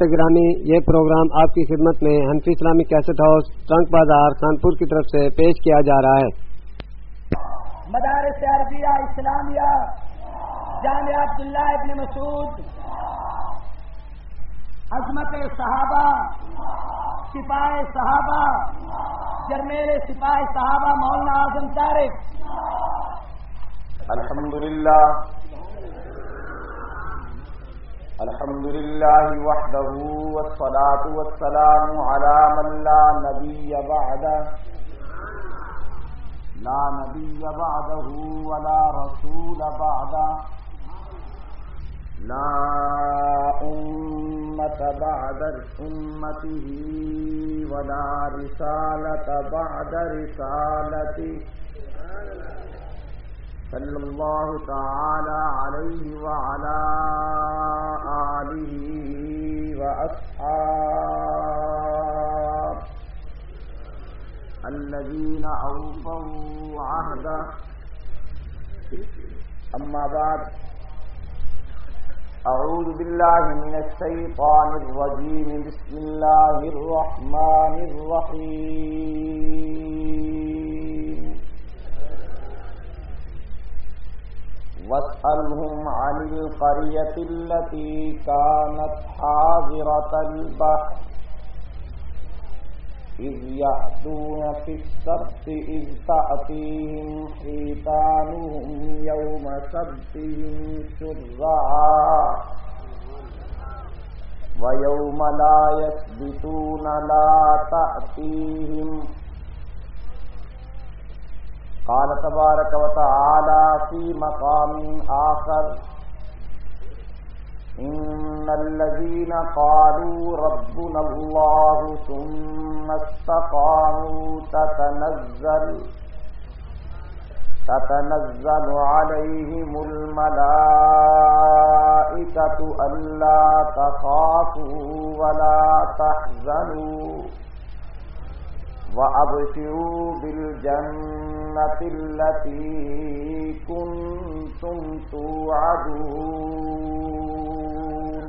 سماعت گرامی، یہ پروگرام آپ کی خدمت میں حنفی اسلامی کیسٹ ہاؤس ٹرنک بازار کانپور کی طرف سے پیش کیا جا رہا ہے۔ مدارس عربیہ اسلامیہ جامعہ عبداللہ ابن مسعود، عظمت صحابہ، سپاہ صحابہ، جرنیل سپاہ صحابہ مولانا اعظم طارق۔ الحمدللہ وحدہ والصلاة والسلام علی من لا نبی بعدہ ولا رسول بعدہ لا امت بعد امتہ ولا رسالت بعد رسالتہ صلی اللہ تعالی علیہ وعلا آلہ وأصحابہ الذین اوفوا عہدہ۔ اما بعد، اعوذ باللہ من الشیطان الرجیم، بسم اللہ الرحمن الرحیم۔ واسألهم عن القرية التي كانت حاضرة البحر إذ يأتون في السبت إذ تأتيهم حيتانهم يوم سبتهم شرعا ويوم لا يسبتون لا تأتيهم۔ قال تبارك وتعالى في مقام آخر: إن الذين قالوا ربنا الله ثم استقاموا تتنزل عليهم الملائكة ألا تخافوا ولا تحزنوا وَأَبْشِرُوا بِالْجَنَّةِ الَّتِي كُنتُمْ تُوعَدُونَ۔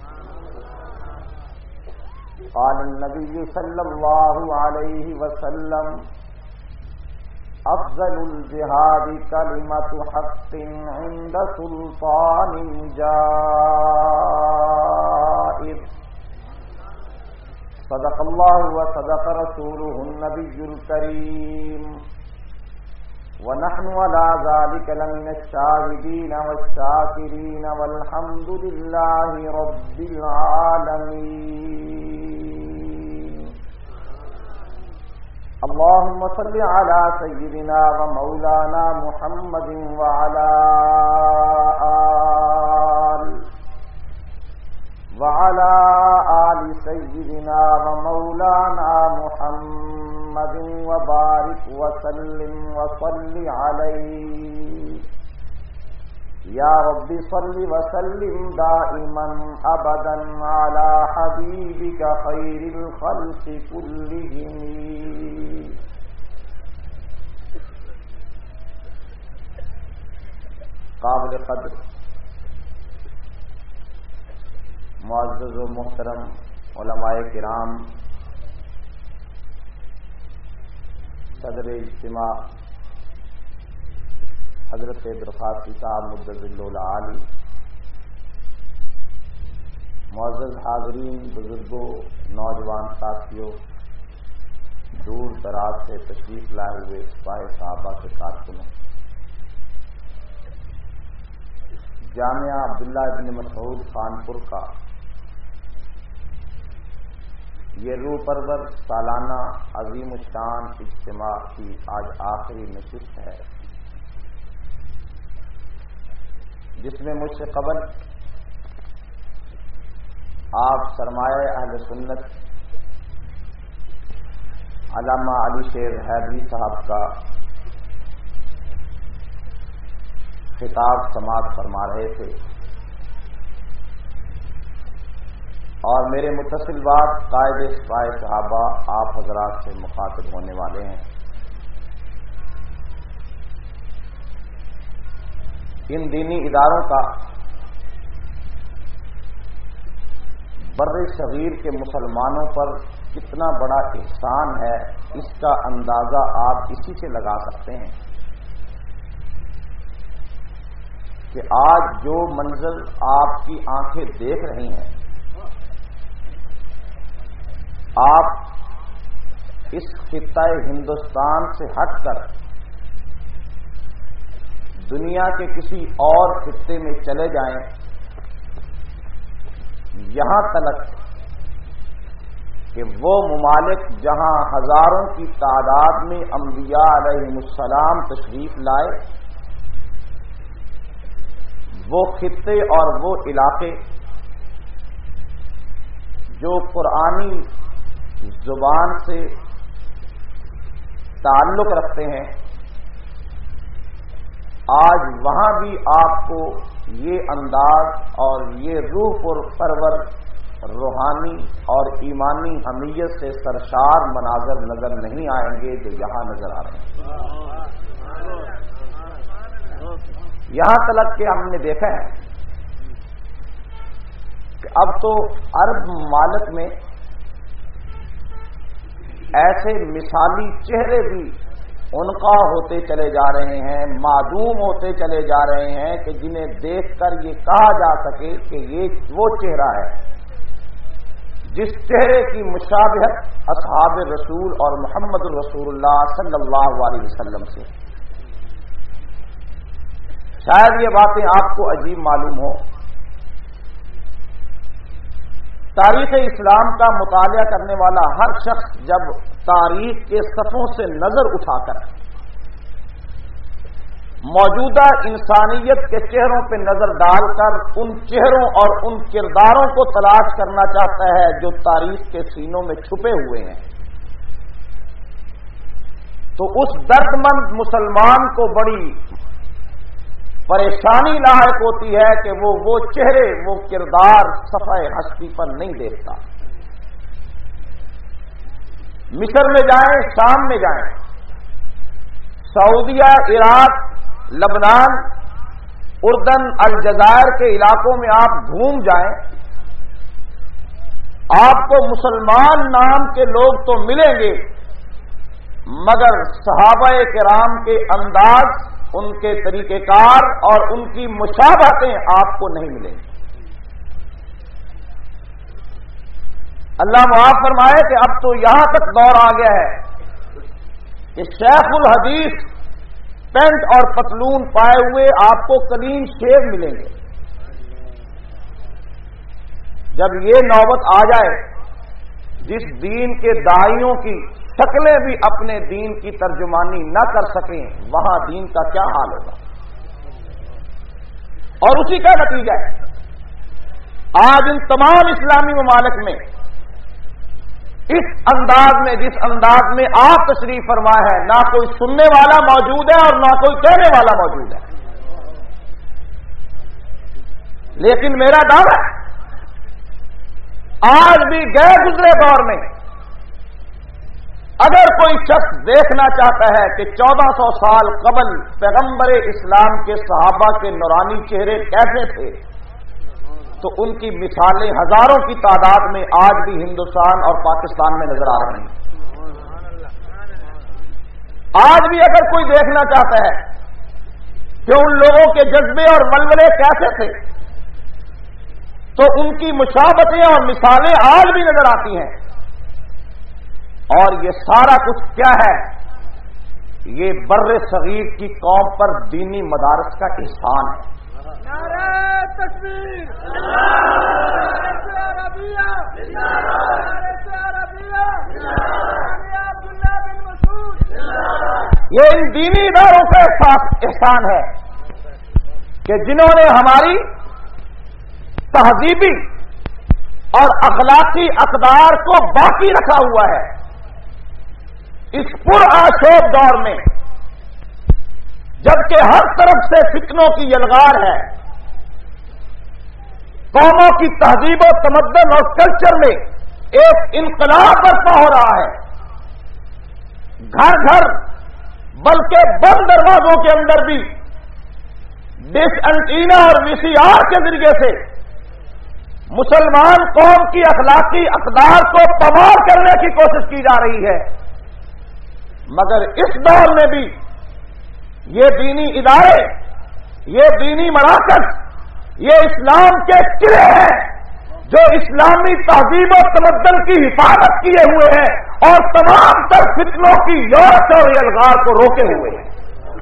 قال النبي صلى الله عليه وسلم: أفضل الجهاد كلمة حق عند سلطان جائر۔ صدق اللہ وصدق رسولہ النبی الکریم، ونحن على ذلك لمن الشاہدین والشاکرین والحمد للہ رب العالمین۔ اللهم صل على سيدنا ومولانا محمد وعلى آل سيدنا ومولانا محمد وبارك وسلم وصل عليه يا رب، صل وسلم دائما ابدا على حبيبك خير الخلق كلهم۔ قابل قدر معزز و محترم علماء کرام، صدر اجتماع حضرت درخواست صاحب مجدد العالی، معزز حاضرین، بزرگوں، نوجوان ساتھیوں، دور دراز سے تشریف لائے ہوئے سپاہ صحابہ کے کارکنوں، جامعہ عبداللہ ابن مسعود خانپور کا یہ روح پرور سالانہ عظیم الشان اجتماع کی آج آخری نشست ہے، جس میں مجھ سے قبل آپ سرمایہ اہل سنت علامہ علی شیر حیدری صاحب کا خطاب سماعت فرما رہے تھے، اور میرے متصل بات قائد سپاہ صحابہ آپ حضرات سے مخاطب ہونے والے ہیں۔ ان دینی اداروں کا بر صغیر کے مسلمانوں پر کتنا بڑا احسان ہے، اس کا اندازہ آپ اسی سے لگا سکتے ہیں کہ آج جو منظر آپ کی آنکھیں دیکھ رہی ہیں، آپ اس خطہ ہندوستان سے ہٹ کر دنیا کے کسی اور خطے میں چلے جائیں، یہاں تک کہ وہ ممالک جہاں ہزاروں کی تعداد میں انبیاء علیہم السلام تشریف لائے، وہ خطے اور وہ علاقے جو قرآنی زبان سے تعلق رکھتے ہیں، آج وہاں بھی آپ کو یہ انداز اور یہ روح پرور روحانی اور ایمانی حمیت سے سرشار مناظر نظر نہیں آئیں گے جو یہاں نظر آ رہے ہیں۔ یہاں تک کہ ہم نے دیکھا ہے کہ اب تو عرب ممالک میں ایسے مثالی چہرے بھی انقا ہوتے چلے جا رہے ہیں، معدوم ہوتے چلے جا رہے ہیں کہ جنہیں دیکھ کر یہ کہا جا سکے کہ یہ وہ چہرہ ہے جس چہرے کی مشابہت اصحاب رسول اور محمد رسول اللہ صلی اللہ علیہ وسلم سے۔ شاید یہ باتیں آپ کو عجیب معلوم ہو، تاریخ اسلام کا مطالعہ کرنے والا ہر شخص جب تاریخ کے صفوں سے نظر اٹھا کر موجودہ انسانیت کے چہروں پہ نظر ڈال کر ان چہروں اور ان کرداروں کو تلاش کرنا چاہتا ہے جو تاریخ کے سینوں میں چھپے ہوئے ہیں، تو اس درد مند مسلمان کو بڑی پریشانی لاحق ہوتی ہے کہ وہ چہرے، وہ کردار صفحہ ہستی پر نہیں دیکھتا۔ مصر میں جائیں، شام میں جائیں، سعودیہ، عراق، لبنان، اردن، الجزائر کے علاقوں میں آپ گھوم جائیں، آپ کو مسلمان نام کے لوگ تو ملیں گے مگر صحابہ کرام کے انداز، ان کے طریقہ کار اور ان کی مشابہتیں آپ کو نہیں ملیں گی۔ اللہ معاف فرمائے کہ اب تو یہاں تک دور آ گیا ہے کہ شیخ الحدیث پینٹ اور پتلون پائے ہوئے آپ کو کلین شیو ملیں گے۔ جب یہ نوبت آ جائے جس دین کے داعیوں کی شکلیں بھی اپنے دین کی ترجمانی نہ کر سکیں، وہاں دین کا کیا حال ہوگا؟ اور اسی کا نتیجہ ہے آج ان تمام اسلامی ممالک میں اس انداز میں، جس انداز میں آپ تشریف فرما ہے، نہ کوئی سننے والا موجود ہے اور نہ کوئی کہنے والا موجود ہے۔ لیکن میرا دعویٰ ہے آج بھی گئے گزرے دور میں اگر کوئی شخص دیکھنا چاہتا ہے کہ 1400 سال قبل پیغمبر اسلام کے صحابہ کے نورانی چہرے کیسے تھے، تو ان کی مثالیں ہزاروں کی تعداد میں آج بھی ہندوستان اور پاکستان میں نظر آ رہی ہیں۔ آج بھی اگر کوئی دیکھنا چاہتا ہے کہ ان لوگوں کے جذبے اور ولولے کیسے تھے، تو ان کی مشابہتیں اور مثالیں آج بھی نظر آتی ہیں۔ اور یہ سارا کچھ کیا ہے؟ یہ بر صغیر کی قوم پر دینی مدارس کا احسان ہے۔ نعرہ تکبیر، یہ ان دینی اداروں کا احسان ہے کہ جنہوں نے ہماری تہذیبی اور اخلاقی اقدار کو باقی رکھا ہوا ہے۔ اس پرآشوب دور میں جبکہ ہر طرف سے فتنوں کی یلغار ہے، قوموں کی تہذیب و تمدن اور کلچر میں ایک انقلاب برپا ہو رہا ہے، گھر گھر بلکہ بند دروازوں کے اندر بھی ڈش اینٹینا اور وی سی آر کے ذریعے سے मुसलमान कौम की अखलाकी अकदार को तबाह करने की कोशिश की जा रही है। मगर इस दौर में भी ये दीनी इदारे, ये दीनी मराकज, ये इस्लाम के किले हैं जो इस्लामी तहजीब और तमद्दन की हिफाजत किए हुए हैं और तमाम तर फितनों की यौरत और यलगार को रोके हुए हैं।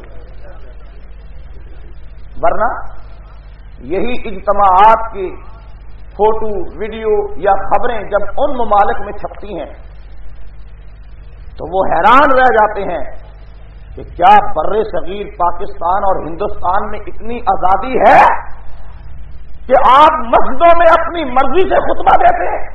वरना यही इज्तमाआत की फोटो, वीडियो या खबरें जब उन ममालिक में छपती हैं तो वो हैरान रह जाते हैं कि क्या बर्रे सगीर पाकिस्तान और हिंदुस्तान में इतनी आजादी है कि आप मस्जिदों में अपनी मर्जी से खुतबा देते हैं।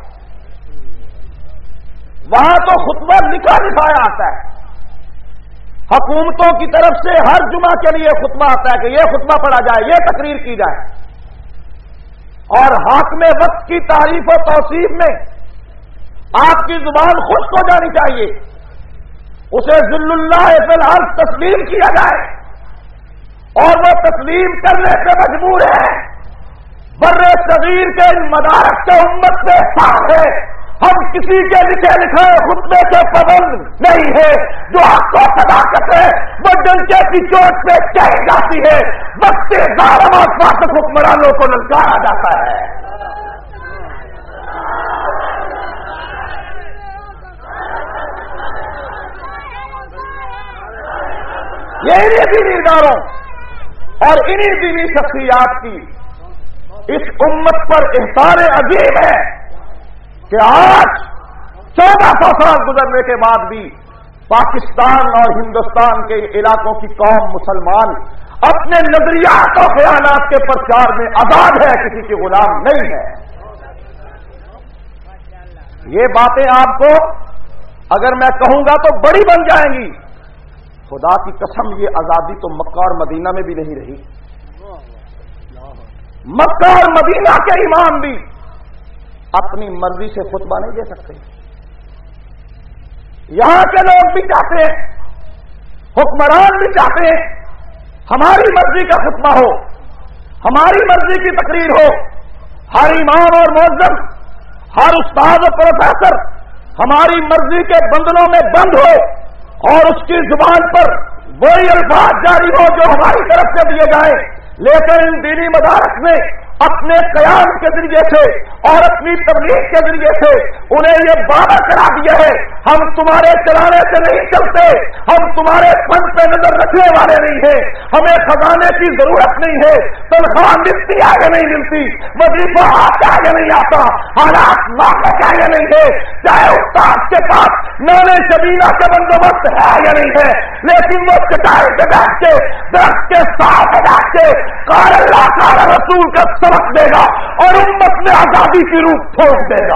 वहां तो खुतबा लिखाया आता है, हुकूमतों की तरफ से हर जुमा के लिए खुतबा आता है कि यह खुतबा पढ़ा जाए, यह तकरीर की जाए। और हाकिम वक्त की तारीफ और तौसीफ में आपकी जुबान खुश्क हो जानी चाहिए, उसे ज़िल्लुल्लाह फिल अर्ज़ तस्लीम किया जाए और वो तस्लीम करने से मजबूर है। बर्रे सगीर के इन मदारक के उम्मत से साफ है, हम किसी के लिखे लिखाए खुतबे के पाबंद नहीं है। जो हक और सदाकत है वो डंके की चोट पे कही जाती है, वक्त जालिम और फासिक हुक्मरानों को ललकारा जाता है। ये इन्हीं दीनी इदारों और इन्हीं दीनी शख्सियात की इस उम्मत पर एहसान अजीम है कि आज 1400 साल गुजरने के बाद भी पाकिस्तान और हिंदुस्तान के इलाकों की कौम मुसलमान अपने नजरियात और ख्यालात के प्रचार में आजाद है, किसी की गुलाम नहीं है। ये बातें आपको अगर मैं कहूंगा तो बड़ी बन जाएंगी। खुदा की कसम, ये आजादी तो मक्का और मदीना में भी नहीं रही। मक्का और मदीना के इमाम भी अपनी मर्जी से खुतबा नहीं दे सकते। यहां के लोग भी चाहते हैं, हुक्मरान भी चाहते हैं हमारी मर्जी का खुतबा हो, हमारी मर्जी की तकरीर हो। हर इमाम और मुअज्जिन, हर उस्ताद और प्रोफेसर हमारी मर्जी के बंधनों में बंद हो और उसकी जुबान पर वही अल्फाज जारी हो जो हमारी तरफ से दिए जाए। लेकिन इन दीनी मदारस में अपने कयाम के जरिए से और अपनी तबलीग के जरिए से उन्हें ये वादा करा दिया है, हम तुम्हारे चलाने से नहीं चलते, हम तुम्हारे फंड पे नजर रखने वाले नहीं है, हमें खजाने की जरूरत नहीं है, तनख्वाह मिलती है या नहीं मिलती, वजीफा आता है या नहीं आता, हालात नाजुक है या नहीं है, चाहे उस्ताद के पास नाने शबीना का बंदोबस्त है या नहीं है, लेकिन वो कटाई पे बैठ के दरख्त के साथ बैठ के क़ाल अल्लाह क़ाल रसूल का सबक देगा और उम्मत में आजादी की रूह ठोक देगा।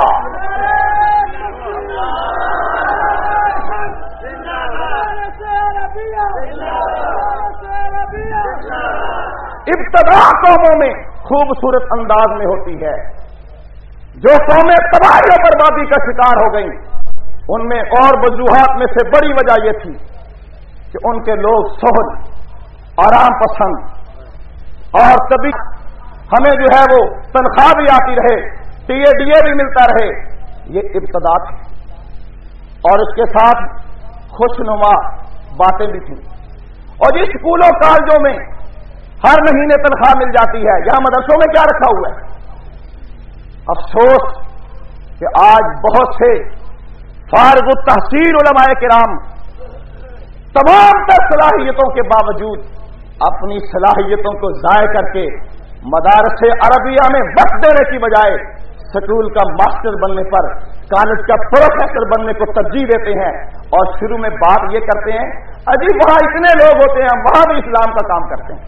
इब्तदा कौमों में खूबसूरत अंदाज में होती है। जो कौमें तबाही और बर्बादी का शिकार हो गई, उनमें और वजूहात में से बड़ी वजह यह थी कि उनके लोग सोहल, आराम पसंद और कभी हमें जो है वो तनख्वाह भी आती रहे, टीए भी मिलता रहे, ये इब्तदा थी। और इसके साथ खुशनुमा बातें भी थी। और ये स्कूलों कॉलेजों में हर महीने तनख्वाह मिल जाती है, यहां मदरसों में क्या रखा हुआ है। अफसोस कि आज बहुत से फारिग तहसील उलमाए किराम तमाम तर सलाहियतों के बावजूद अपनी सलाहियतों को ज़ाय करके मदारसे अरबिया में वक्त देने की बजाय स्कूल का मास्टर बनने पर, कॉलेज का प्रोफेसर बनने को तरजीह देते हैं। और शुरू में बात ये करते हैं, अजी वहां इतने लोग होते हैं, वहां भी इस्लाम का काम करते हैं।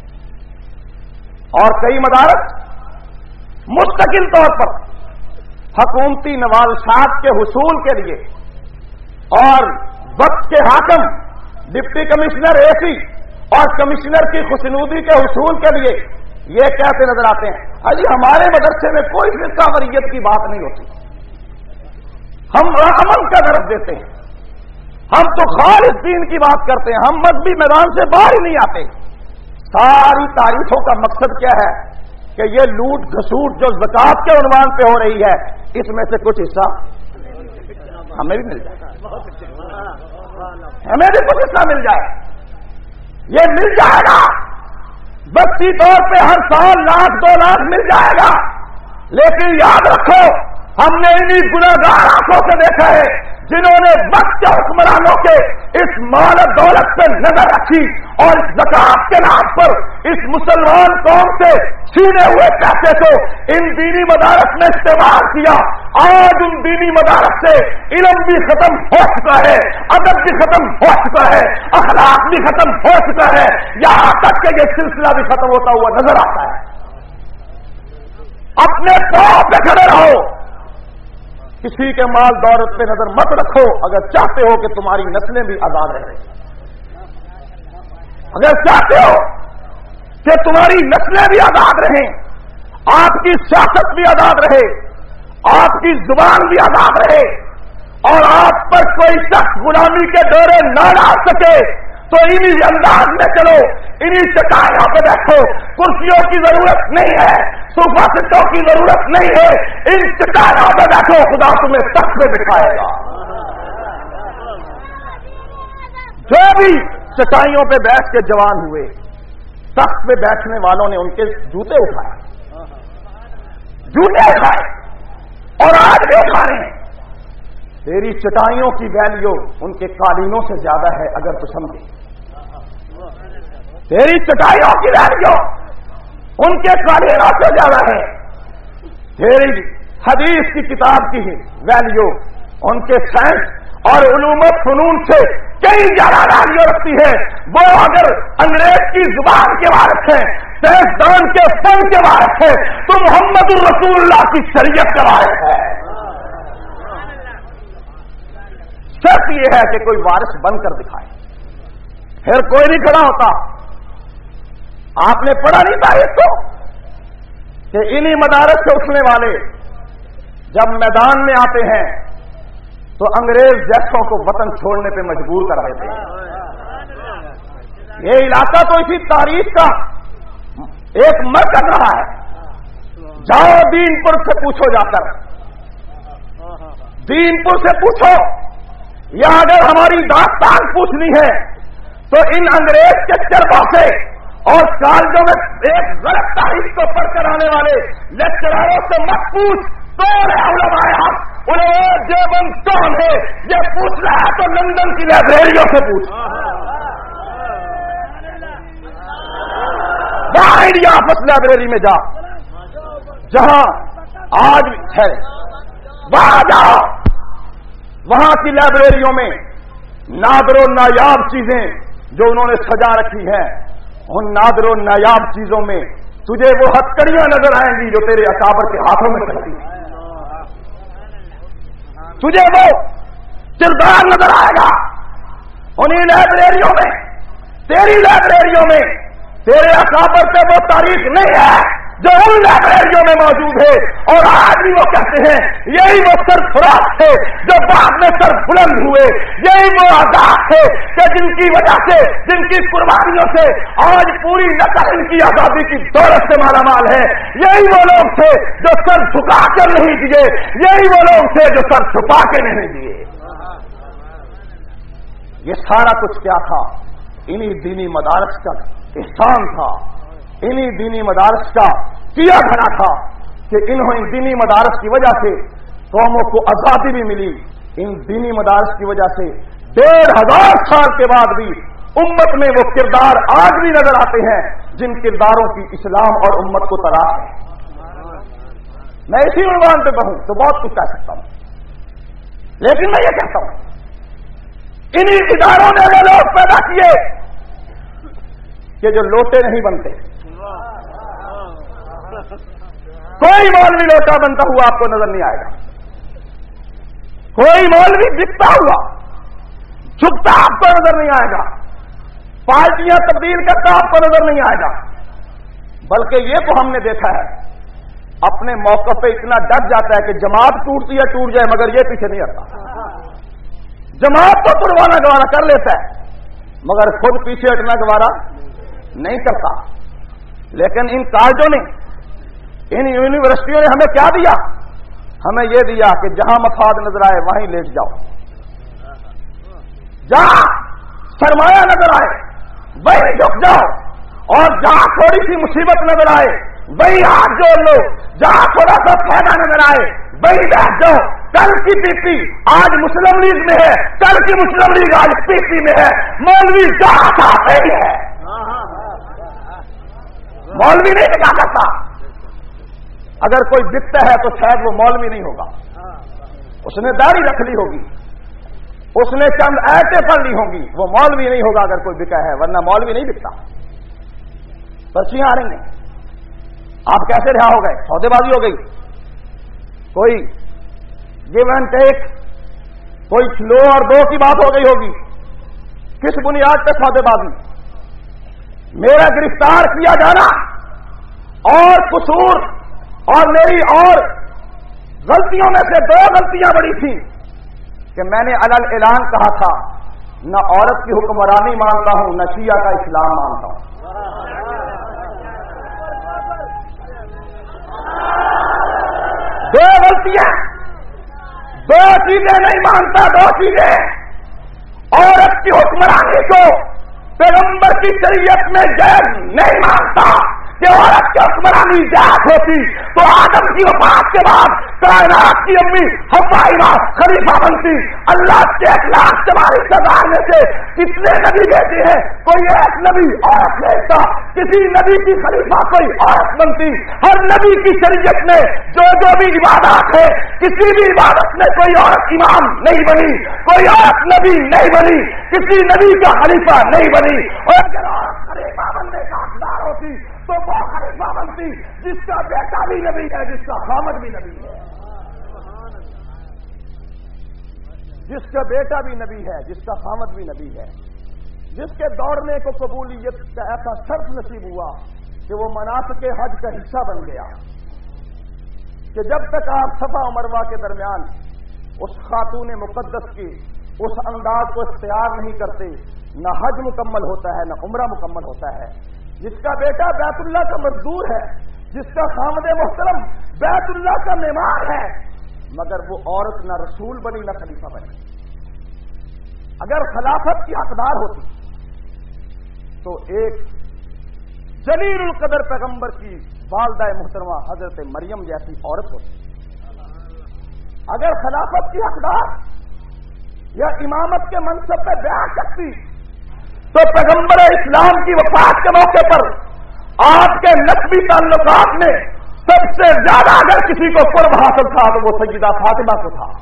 और कई मदारस मुस्तकिल तौर पर हुकूमती नवालशात के हुसूल के लिए और वक्त के हाकिम, डिप्टी कमिश्नर एसी और कमिश्नर की खुशनुदी के हुसूल के लिए ये कहते नजर आते हैं, अजी हमारे मदरसे में कोई फिरका वरीयत की बात नहीं होती, हम अमन का दर्ज देते हैं, हम तो खालिस दीन की बात करते हैं, हम मजहबी मैदान से बाहर ही नहीं आते। सारी तारीफों का मकसद क्या है کہ یہ لوٹ گھسوٹ جو زکات کے عنوان پہ ہو رہی ہے اس میں سے کچھ حصہ ہمیں بھی مل جائے، ہمیں بھی کچھ حصہ مل جائے، یہ مل جائے گا بستی طور پہ ہر سال 1,00,000 2 لاکھ مل جائے گا، لیکن یاد رکھو ہم نے انہیں گناہگار آنکھوں سے دیکھا ہے جنہوں نے وقت کے حکمرانوں کے اس مال و دولت پہ نظر رکھی اور اس زکات کے نام پر اس مسلمان قوم سے چھینے ہوئے پیسے کو ان دینی مدارس میں استعمال کیا۔ آج ان دینی مدارس سے علم بھی ختم ہو چکا ہے، ادب بھی ختم ہو چکا ہے، اخلاق بھی ختم ہو چکا ہے، یہاں تک کہ یہ سلسلہ بھی ختم ہوتا ہوا نظر آتا ہے۔ اپنے پاؤں پہ کھڑے رہو، کسی کے مال دولت پہ نظر مت رکھو اگر چاہتے ہو کہ تمہاری نسلیں بھی آزاد رہیں، اگر چاہتے ہو کہ تمہاری نسلیں بھی آزاد رہیں، آپ کی سیاست بھی آزاد رہے، آپ کی زبان بھی آزاد رہے اور آپ پر کوئی شخص غلامی کے ڈورے نہ ڈال سکے، تو انہی انداز میں چلو، انہی چٹائیوں پہ بیٹھو، کرسیوں کی ضرورت نہیں ہے، صوفہ سیٹوں کی ضرورت نہیں ہے، ان چٹائیوں پہ بیٹھو، خدا تمہیں تخت پہ بٹھائے گا۔ جو بھی چٹائیوں پہ بیٹھ کے جوان ہوئے، تخت پہ بیٹھنے والوں نے ان کے جوتے اٹھائے، جوتے اٹھائے اور آج بھی اٹھا رہے ہیں۔ تیری چٹائیوں کی ویلیو ان کے قالینوں سے زیادہ ہے اگر تو سمجھے، تیری چٹائیوں کی ویلیو ان کے قالینوں سے زیادہ ہے، تیری حدیث کی کتاب کی ویلیو ان کے سائنس اور علوم و فنون سے کئی زیادہ ویلیو رکھتی ہے۔ وہ اگر انگریز کی زبان کے وارث ہیں، سائنسدان کے فن کے وارث ہے، تو محمد الرسول اللہ کی شریعت کا وارث ہے۔ شرط یہ ہے کہ کوئی وارث بن کر دکھائے، پھر کوئی نہیں کھڑا ہوتا۔ آپ نے پڑھا نہیں تاریخ کو کہ انہی مدارس سے اٹھنے والے جب میدان میں آتے ہیں تو انگریز جیسوں کو وطن چھوڑنے پہ مجبور کر دیتے ہیں۔ یہ علاقہ تو اسی تاریخ کا ایک مرکز رہا ہے۔ جاؤ دین پور سے پوچھو، جا کر دین پور سے پوچھو، یا اگر ہماری داستان پوچھنی ہے تو ان انگریز کے چربوں سے اور کالجوں میں ایک غلط تاریخ کو پڑھ کر آنے والے لیکچراروں سے مت پوچھ، کون ہے علماء حق، انہیں دیوبند کون ہے یہ پوچھ رہا ہے تو لندن کی لائبریریوں سے پوچھ، وہاں انڈیا آفس لائبریری میں جا، جہاں آج ہے وہاں جاؤ، وہاں کی لائبریریوں میں نادر و نایاب چیزیں جو انہوں نے سجا رکھی ہیں، ان نادر و نایاب چیزوں میں تجھے وہ ہتکڑیاں نظر آئیں گی جو تیرے اکابر کے ہاتھوں میں چلتی ہیں، تجھے وہ کردار نظر آئے گا انہیں لائبریریوں میں، تیری لائبریریوں میں تیرے اکابر سے وہ تاریخ نہیں ہے جو ان لائبریریوں میں موجود ہے، اور آج بھی وہ کہتے ہیں یہی وہ سرفراز تھے جو بعد میں سر بلند ہوئے، یہی وہ آزاد تھے کہ جن کی وجہ سے، جن کی قربانیوں سے آج پوری نسل ان کی آزادی کی دولت سے مالا مال ہے، یہی وہ لوگ تھے جو سر جھکا کر نہیں دیے، یہی وہ لوگ تھے جو سر چھپا کے نہیں دیے۔ یہ سارا کچھ کیا تھا؟ انہی دینی مدارس کا احسان تھا، انہی دینی مدارس کا کیا دھنا تھا کہ انہوں ان دینی مدارس کی وجہ سے قوموں کو آزادی بھی ملی۔ ان دینی مدارس کی وجہ سے 1500 سال کے بعد بھی امت میں وہ کردار آج بھی نظر آتے ہیں جن کرداروں کی اسلام اور امت کو تلاش ہے۔ میں اسی عنوان پہ بہوں تو بہت کچھ کہہ سکتا ہوں، لیکن میں یہ کہتا ہوں انہی اداروں نے وہ لوگ پیدا کیے کہ جو لوٹے نہیں بنتے۔ کوئی مولوی لوٹا بنتا ہوا آپ کو نظر نہیں آئے گا، کوئی مولوی دکھتا ہوا جھکتا آپ کو نظر نہیں آئے گا، پارٹیاں تبدیل کرتا آپ کو نظر نہیں آئے گا، بلکہ یہ تو ہم نے دیکھا ہے اپنے موقع پہ اتنا ڈٹ جاتا ہے کہ جماعت ٹوٹتی ہے ٹوٹ جائے مگر یہ پیچھے نہیں ہٹتا۔ جماعت تو توڑوانا گوارا کر لیتا ہے مگر خود پیچھے ہٹنا گوارا نہیں کرتا۔ لیکن ان کالجوں نے ان یونیورسٹیوں نے ہمیں کیا دیا؟ ہمیں یہ دیا کہ جہاں مفاد نظر آئے وہیں لیٹ جاؤ، جہاں سرمایہ نظر آئے وہیں جھک جاؤ، اور جہاں تھوڑی سی مصیبت نظر آئے وہی ہاتھ جوڑ لو، جہاں تھوڑا سا فائدہ نظر آئے وہی بیٹھ جاؤ۔ کل کی پی پی آج مسلم لیگ میں ہے، کل کی مسلم لیگ آج پی پی میں ہے، مولوی جہاں تھا وہی ہے، مولوی نہیں بتا سکتا۔ اگر کوئی بکتا ہے تو شاید وہ مولوی نہیں ہوگا، اس نے داڑھی رکھ لی ہوگی، اس نے چند ایتیں پڑھ لی ہوں گی، وہ مولوی نہیں ہوگا اگر کوئی بکا ہے، ورنہ مولوی نہیں بکتا۔ پرچیاں آ رہی ہیں، آپ کیسے رہا ہو گئے؟ سودے بازی ہو گئی، کوئی گیو اینڈ ٹیک، کوئی لو اور دو کی بات ہو گئی ہوگی۔ کس بنیاد پہ سودے بازی؟ میرا گرفتار کیا جانا اور قصور اور میری اور غلطیوں میں سے دو غلطیاں بڑی تھیں کہ میں نے علل اعلان کہا تھا نہ عورت کی حکمرانی مانتا ہوں نہ شیعہ کا اسلام مانتا ہوں۔ دو غلطیاں، دو چیزیں نہیں مانتا، دو چیزیں، عورت کی حکمرانی کو پیغمبر کی شریعت میں جائز نہیں مانتا کہ عورت کی حکمرانی جائز ہوتی تو آدم کی وفات کے بعد کائنات کی امی حوا خلیفہ بنتی۔ اللہ کے 1 لاکھ 44,000 میں سے کتنے نبی بیٹے ہیں؟ کوئی ایک نبی عورت بھیجتا، کسی نبی کی خلیفہ کوئی عورت بنتی۔ ہر نبی کی شریعت میں جو بھی عبادات ہے، کسی بھی عبادت میں کوئی عورت امام نہیں بنی، کوئی عورت نبی نہیں بنی، کسی نبی کا خلیفہ نہیں بنی۔ اور اگر عورت خلیفہ بننے کا حقدار ہوتی تو وہ خلیفہ بنتی جس کا بیٹا بھی نبی ہے، جس کا خامد بھی نبی ہے، جس کا بیٹا بھی نبی ہے، جس کا خامد بھی نبی ہے، جس کے دوڑنے کو قبولیت کا ایسا شرف نصیب ہوا کہ وہ مناسک حج کا حصہ بن گیا کہ جب تک آپ صفا و مروہ کے درمیان اس خاتون مقدس کی اس انداز کو اختیار نہیں کرتے، نہ حج مکمل ہوتا ہے نہ عمرہ مکمل ہوتا ہے۔ جس کا بیٹا بیت اللہ کا مزدور ہے، جس کا خامد محترم بیت اللہ کا معمار ہے، مگر وہ عورت نہ رسول بنی نہ خلیفہ بنی۔ اگر خلافت کی حقدار ہوتی تو ایک جلیل القدر پیغمبر کی والدہ محترمہ حضرت مریم جیسی عورت ہوتی۔ اگر خلافت کی حقدار یا امامت کے منصب پہ بیٹھ سکتی تو پیغمبر اسلام کی وفات کے موقع پر آپ کے نسبی تعلقات میں سب سے زیادہ اگر کسی کو قرب حاصل تھا تو وہ سیدہ فاطمہ کو تھا۔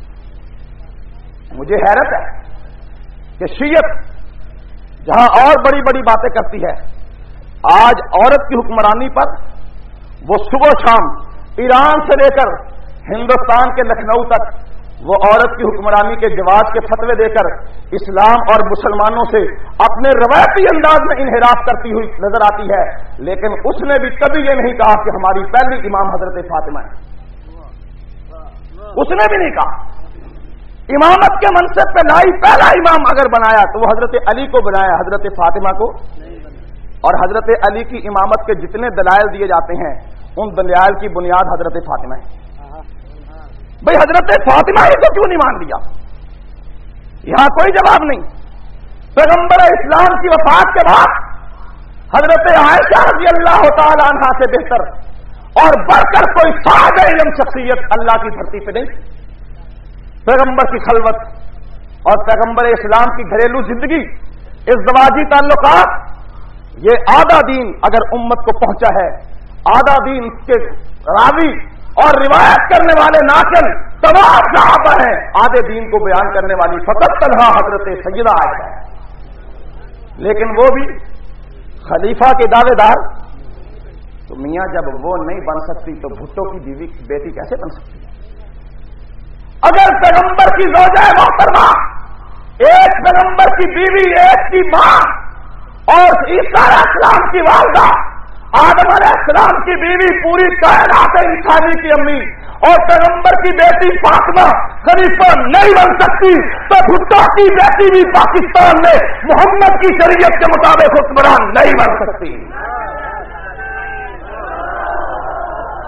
مجھے حیرت ہے کہ شیعت جہاں اور بڑی بڑی باتیں کرتی ہے، آج عورت کی حکمرانی پر وہ صبح شام ایران سے لے کر ہندوستان کے لکھنؤ تک وہ عورت کی حکمرانی کے جواز کے فتوے دے کر اسلام اور مسلمانوں سے اپنے روایتی انداز میں انحراف کرتی ہوئی نظر آتی ہے، لیکن اس نے بھی کبھی یہ نہیں کہا کہ ہماری پہلی امام حضرت فاطمہ ہے، اس نے بھی نہیں کہا۔ امامت کے منصب پہ لائی پہلا امام اگر بنایا تو وہ حضرت علی کو بنایا، حضرت فاطمہ کو، اور حضرت علی کی امامت کے جتنے دلائل دیے جاتے ہیں ان دلائل کی بنیاد حضرت فاطمہ ہے۔ بھئی حضرت فاطمہ ہی کو کیوں نہیں مان لیا؟ یہاں کوئی جواب نہیں۔ پیغمبر اسلام کی وفات کے بعد حضرت عائشہ رضی اللہ تعالی عنہا سے بہتر اور بڑھ کر کوئی صاحب علم شخصیت اللہ کی دھرتی پہ نہیں۔ پیغمبر کی خلوت اور پیغمبر اسلام کی گھریلو زندگی، ازدواجی تعلقات، یہ آدھا دین اگر امت کو پہنچا ہے، آدھا دین کے راوی اور روایت کرنے والے ناقل تمام صحابہ ہیں، آدھے دین کو بیان کرنے والی فقط تنہا حضرت سیدہ عائشہ ہے، لیکن وہ بھی خلیفہ کے دعوے دار۔ تو میاں جب وہ نہیں بن سکتی تو بھٹو کی بیوی بیٹی کیسے بن سکتی ہے؟ اگر پیغمبر کی زوجہ محترمہ، ایک پیغمبر کی بیوی، ایک کی ماں، اور عیسیٰ علیہ السلام کی والدہ، آدم علیہ السلام کی بیوی، پوری کائنات انسانی کی امی، اور پیغمبر کی بیٹی فاطمہ خلیفہ نہیں بن سکتی تو بھٹو کی بیٹی بھی پاکستان میں محمد کی شریعت کے مطابق حکمران نہیں بن سکتی۔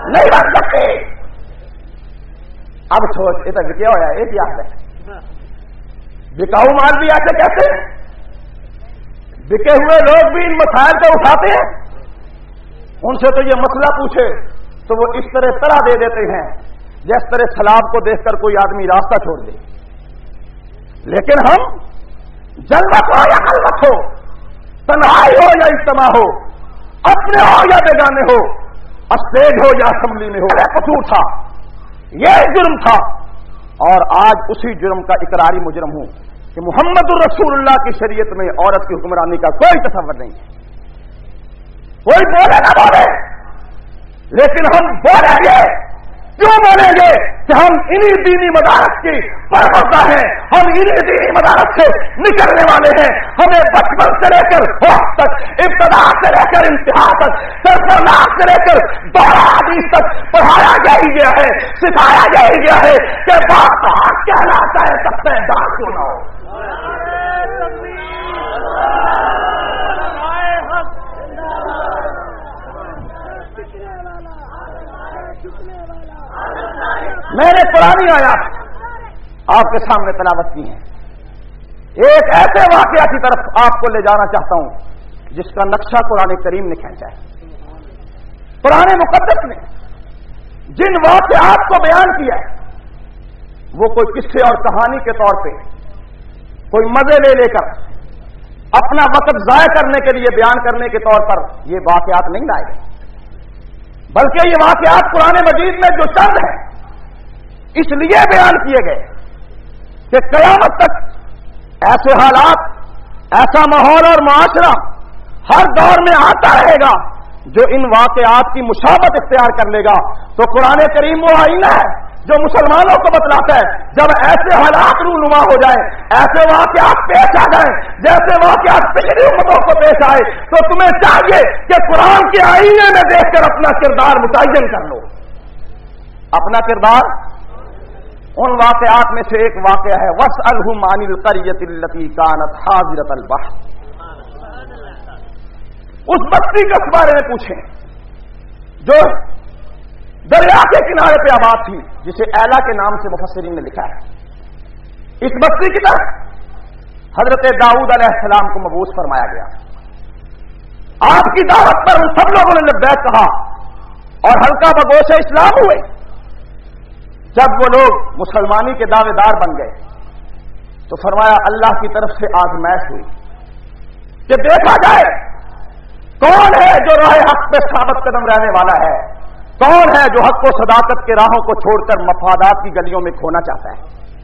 نہیں رکھ سکتے. اب سوچ یہ تو کیا ہوا ہے, یہ یاد ہے بکاؤ مال بھی ایسے کہتے ہیں, بکے ہوئے لوگ بھی ان مسائل کو اٹھاتے ہیں. ان سے تو یہ مسئلہ پوچھے تو وہ اس طرح دے دیتے ہیں جس طرح سیلاب کو دیکھ کر کوئی آدمی راستہ چھوڑ دے. لیکن ہم جلوت ہو یا خلوت ہو, تنہائی ہو یا اجتماع ہو, اپنے ہو یا بیگانے ہو, اسٹیج ہو یا اسمبلی میں ہو, یہ قصور تھا, یہ جرم تھا. اور آج اسی جرم کا اقراری مجرم ہوں کہ محمد الرسول اللہ کی شریعت میں عورت کی حکمرانی کا کوئی تصور نہیں ہے. کوئی بولے نہ بولے, لیکن ہم بولیں گے. کیوں بولیں گے کہ ہم انہی دینی مدارس کی پرورتا ہیں, ہم انہی دینی مدارس سے نکلنے والے ہیں. ہمیں بچپن سے لے کر وقت تک, ابتدا سے لے کر انتہا تک, سرفراز سے لے کر دورہ حدیث تک پڑھایا جائی گیا ہے, سکھایا جائی گیا ہے کہ بات حق کہلاتا ہے تب سے دار کیوں نہ ہو. میں نے پرانی آیات آپ کے سامنے تلاوت کی ہیں. ایک ایسے واقعہ کی طرف آپ کو لے جانا چاہتا ہوں جس کا نقشہ قرآن کریم نے کھینچا ہے. قرآن مقدس نے جن واقعات کو بیان کیا ہے وہ کوئی قصے اور کہانی کے طور پہ, کوئی مزے لے کر اپنا وقت ضائع کرنے کے لیے بیان کرنے کے طور پر یہ واقعات نہیں لائے گئے, بلکہ یہ واقعات قرآن مجید میں جو چند ہیں اس لیے بیان کیے گئے کہ قیامت تک ایسے حالات, ایسا ماحول اور معاشرہ ہر دور میں آتا رہے گا جو ان واقعات کی مشابہت اختیار کر لے گا. تو قرآن کریم وہ آئینہ ہے جو مسلمانوں کو بتلاتا ہے جب ایسے حالات رونما ہو جائیں, ایسے واقعات پیش آ جائیں جیسے واقعات پچھلی امتوں کو پیش آئے, تو تمہیں چاہیے کہ قرآن کے آئینے میں دیکھ کر اپنا کردار متعین کر لو. اپنا کردار ان واقعات میں سے ایک واقعہ ہے وَاسْأَلْهُمْ عَنِ الْقَرْيَةِ الَّتِي كَانَتْ حَاضِرَةَ الْبَحْرِ. اس بستی کے بارے میں پوچھیں جو دریا کے کنارے پہ آباد تھی, جسے ایلا کے نام سے مفسرین نے لکھا ہے. اس بستی کی طرف حضرت داؤد علیہ السلام کو مبعوث فرمایا گیا. آپ کی دعوت پر ان سب لوگوں نے لبیک کہا اور حلقہ بگوش اسلام ہوئے. جب وہ لوگ مسلمانی کے دعوے دار بن گئے تو فرمایا اللہ کی طرف سے آزمائش ہوئی کہ دیکھا جائے کون ہے جو راہ حق پہ ثابت قدم رہنے والا ہے, کون ہے جو حق و صداقت کے راہوں کو چھوڑ کر مفادات کی گلیوں میں کھونا چاہتا ہے.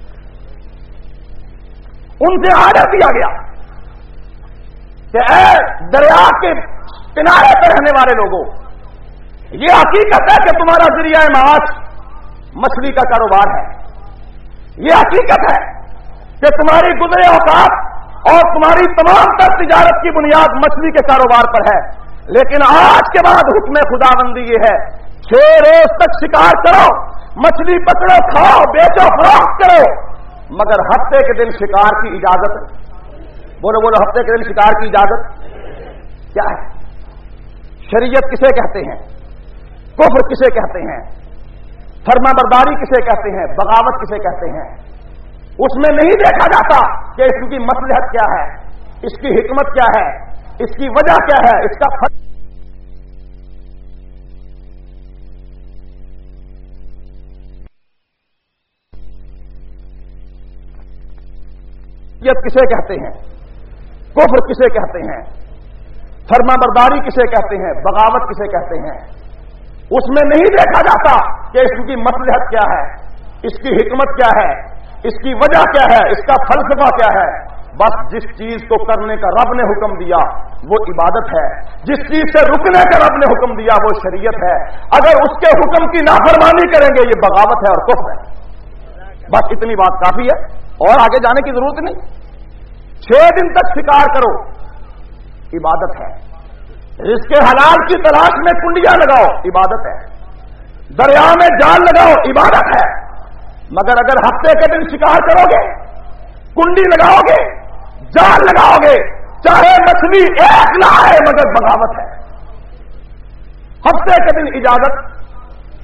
ان سے آرڈر دیا گیا کہ اے دریا کے کنارے پر رہنے والے لوگوں, یہ حقیقت ہے کہ تمہارا ذریعہ معاش مچھلی کا کاروبار ہے. یہ حقیقت ہے کہ تمہاری گزرے اوقات اور تمہاری تمام تر تجارت کی بنیاد مچھلی کے کاروبار پر ہے. لیکن آج کے بعد حکم خداوندی یہ ہے 6 روز تک شکار کرو, مچھلی پکڑو, کھاؤ, بیچو, فروخت کرو, مگر ہفتے کے دن شکار کی اجازت. بولو بولو, ہفتے کے دن شکار کی اجازت کیا ہے؟ شریعت کسے کہتے ہیں, کفر کسے کہتے ہیں, فرما برداری کسے کہتے ہیں, بغاوت کسے کہتے ہیں. اس میں نہیں دیکھا جاتا کہ اس کی مصلحت کیا ہے, اس کی حکمت کیا ہے, اس کی وجہ کیا ہے, اس کا کسے کہتے ہیں, کفر کسے کہتے ہیں, فرما برداری کسے کہتے ہیں, بغاوت کسے کہتے ہیں. اس میں نہیں دیکھا جاتا کہ اس کی مصلحت کیا ہے, اس کی حکمت کیا ہے, اس کی وجہ کیا ہے, اس کا فلسفہ کیا ہے. بس جس چیز کو کرنے کا رب نے حکم دیا وہ عبادت ہے, جس چیز سے رکنے کا رب نے حکم دیا وہ شریعت ہے. اگر اس کے حکم کی نافرمانی کریں گے یہ بغاوت ہے اور کفر ہے. بس اتنی بات کافی ہے اور آگے جانے کی ضرورت نہیں. 6 دن تک شکار کرو, عبادت ہے. رزق حلال کی تلاش میں کنڈیاں لگاؤ, عبادت ہے. دریا میں جال لگاؤ, عبادت ہے. مگر اگر ہفتے کے دن شکار کرو گے, کنڈی لگاؤ گے, جال لگاؤ گے, چاہے مچھلی ایک لائے مگر بغاوت ہے. ہفتے کے دن اجازت,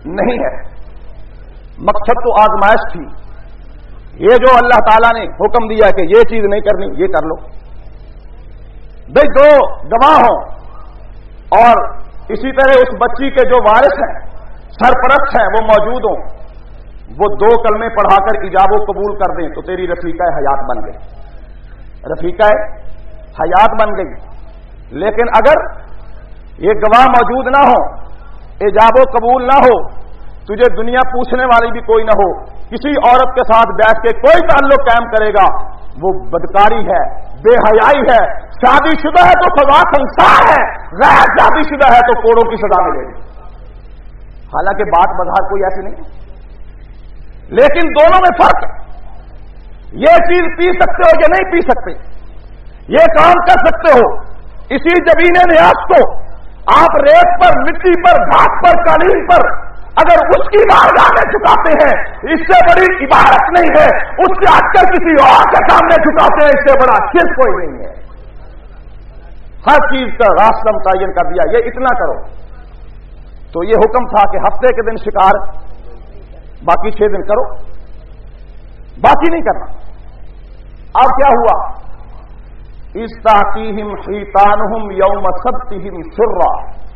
نہیں ہے. مقصد تو آزمائش تھی. یہ جو اللہ تعالیٰ نے حکم دیا کہ یہ چیز نہیں کرنی, یہ کر لو. بھائی دو گواہ ہوں اور اسی طرح اس بچی کے جو وارث ہیں, سرپرست ہیں, وہ موجود ہوں, وہ 2 کلمے پڑھا کر ایجاب و قبول کر دیں تو تیری رفیقہ حیات بن گئی, رفیقہ حیات بن گئی. لیکن اگر یہ گواہ موجود نہ ہو, ایجاب و قبول نہ ہو, تجھے دنیا پوچھنے والی بھی کوئی نہ ہو, کسی عورت کے ساتھ بیٹھ کے کوئی تعلق قائم کرے گا, وہ بدکاری ہے, بے حیائی ہے. شادی شدہ ہے تو سزا سنسار ہے, غیر شادی شدہ ہے تو کوڑوں کی سزا ملے گی. حالانکہ بات بظاہر کوئی ایسی نہیں, لیکن دونوں میں فرق ہے. یہ چیز پی سکتے ہو یا نہیں پی سکتے, یہ کام کر سکتے ہو. اسی زمین نیاز کو آپ ریت پر, مٹی پر, گھاس پر, قالین پر اگر اس کی بارگاہ میں جھکاتے ہیں, اس سے بڑی عبادت نہیں ہے. اس سے ہٹ کر کسی اور کے سامنے جھکاتے ہیں, اس سے بڑا شرک کوئی نہیں ہے. ہر چیز کا راستہ متعین کر دیا, یہ اتنا کرو. تو یہ حکم تھا کہ ہفتے کے دن شکار, باقی 6 دن کرو, باقی نہیں کرنا. اب کیا ہوا؟ استاتیہم حیتانہم یوم سبتہم سرا,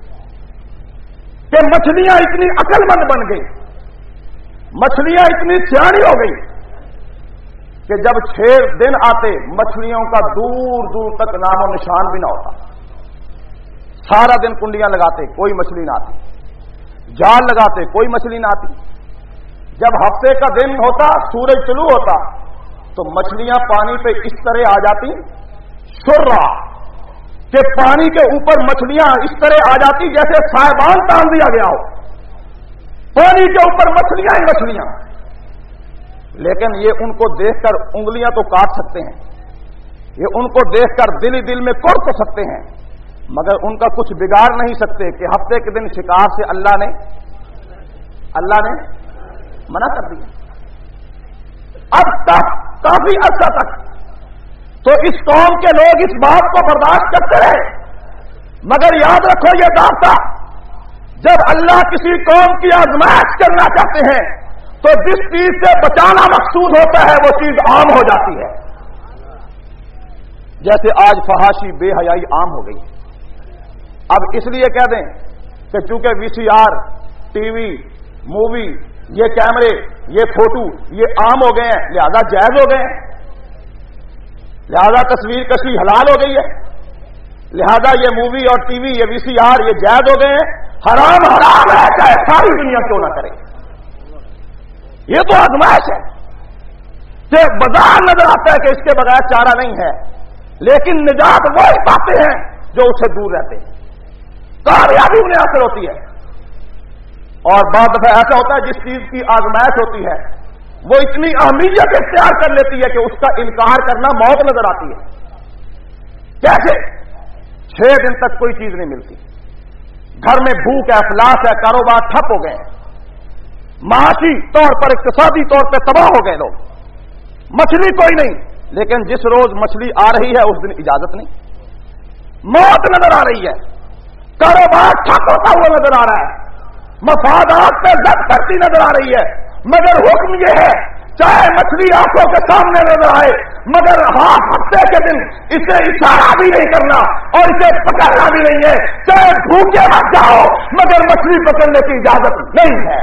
کہ مچھلیاں اتنی عقل مند بن گئی, مچھلیاں اتنی سیانی ہو گئی کہ جب 6 دن آتے مچھلیوں کا دور دور تک نام و نشان بھی نہ ہوتا. سارا دن کنڈیاں لگاتے, کوئی مچھلی نہ آتی, جال لگاتے, کوئی مچھلی نہ آتی. جب ہفتے کا دن ہوتا, سورج طلوع ہوتا, تو مچھلیاں پانی پہ اس طرح آ جاتی سرا, کہ پانی کے اوپر مچھلیاں اس طرح آ جاتی جیسے سائبان تان دیا گیا ہو, پانی کے اوپر مچھلیاں ہی مچھلیاں. لیکن یہ ان کو دیکھ کر انگلیاں تو کاٹ سکتے ہیں, یہ ان کو دیکھ کر دل ہی دل میں کوڑ تو سکتے ہیں, مگر ان کا کچھ بگاڑ نہیں سکتے کہ ہفتے کے دن شکار سے اللہ نے منع کر دیا. اب تک کافی عرصہ تک تو اس قوم کے لوگ اس بات کو برداشت کرتے رہے, مگر یاد رکھو یہ داستہ, جب اللہ کسی قوم کی آزمائش کرنا چاہتے ہیں تو جس چیز سے بچانا مقصود ہوتا ہے وہ چیز عام ہو جاتی ہے. جیسے آج فحاشی, بے حیائی عام ہو گئی. اب اس لیے کہہ دیں کہ چونکہ VCR, ٹی وی, مووی, یہ کیمرے, یہ فوٹو یہ عام ہو گئے ہیں, لہذا جائز ہو گئے ہیں, لہذا تصویر کشی حلال ہو گئی ہے, لہذا یہ مووی اور ٹی وی, یہ VCR یہ جائز ہو گئے ہیں. حرام حرام ہے, چاہے ساری دنیا کیوں نہ کرے. یہ تو آزمائش ہے کہ بازار نظر آتا ہے کہ اس کے بغیر چارہ نہیں ہے, لیکن نجات وہی پاتے ہیں جو اس سے دور رہتے ہیں, کامیابی انہیں حاصل ہوتی ہے. اور بعض دفعہ ایسا ہوتا ہے جس چیز کی آزمائش ہوتی ہے وہ اتنی اہمیت اختیار کر لیتی ہے کہ اس کا انکار کرنا موت نظر آتی ہے. کیسے 6 دن تک کوئی چیز نہیں ملتی, گھر میں بھوک ہے, افلاس ہے, کاروبار ٹھپ ہو گئے, معاشی طور پر اقتصادی طور پہ تباہ ہو گئے لوگ, مچھلی کوئی نہیں. لیکن جس روز مچھلی آ رہی ہے اس دن اجازت نہیں, موت نظر آ رہی ہے, کاروبار ٹھپ ہوتا ہوا نظر آ رہا ہے, مفادات پہ زد کرتی نظر آ رہی ہے. مگر حکم یہ ہے چاہے مچھلی آنکھوں کے سامنے نظر آئے, مگر ہفتے کے دن اسے اشارہ بھی نہیں کرنا اور اسے پکڑنا بھی نہیں ہے. چاہے بھوکے مت جاؤ مگر مچھلی پکڑنے کی اجازت نہیں ہے.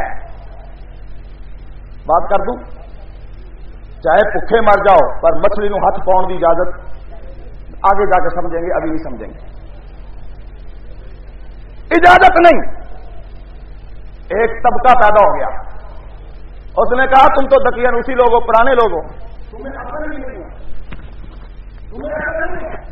بات کر دوں, چاہے بھوکے مر جاؤ پر مچھلی نو ہاتھ پاؤن کی اجازت آگے جا کے سمجھیں گے, ابھی نہیں سمجھیں گے. اجازت نہیں. ایک طبقہ پیدا ہو گیا, اس نے کہا تم تو دکین اسی لوگوں, پرانے لوگوں, تمہیں عقل نہیں ہے, تمہیں عقل نہیں ہے,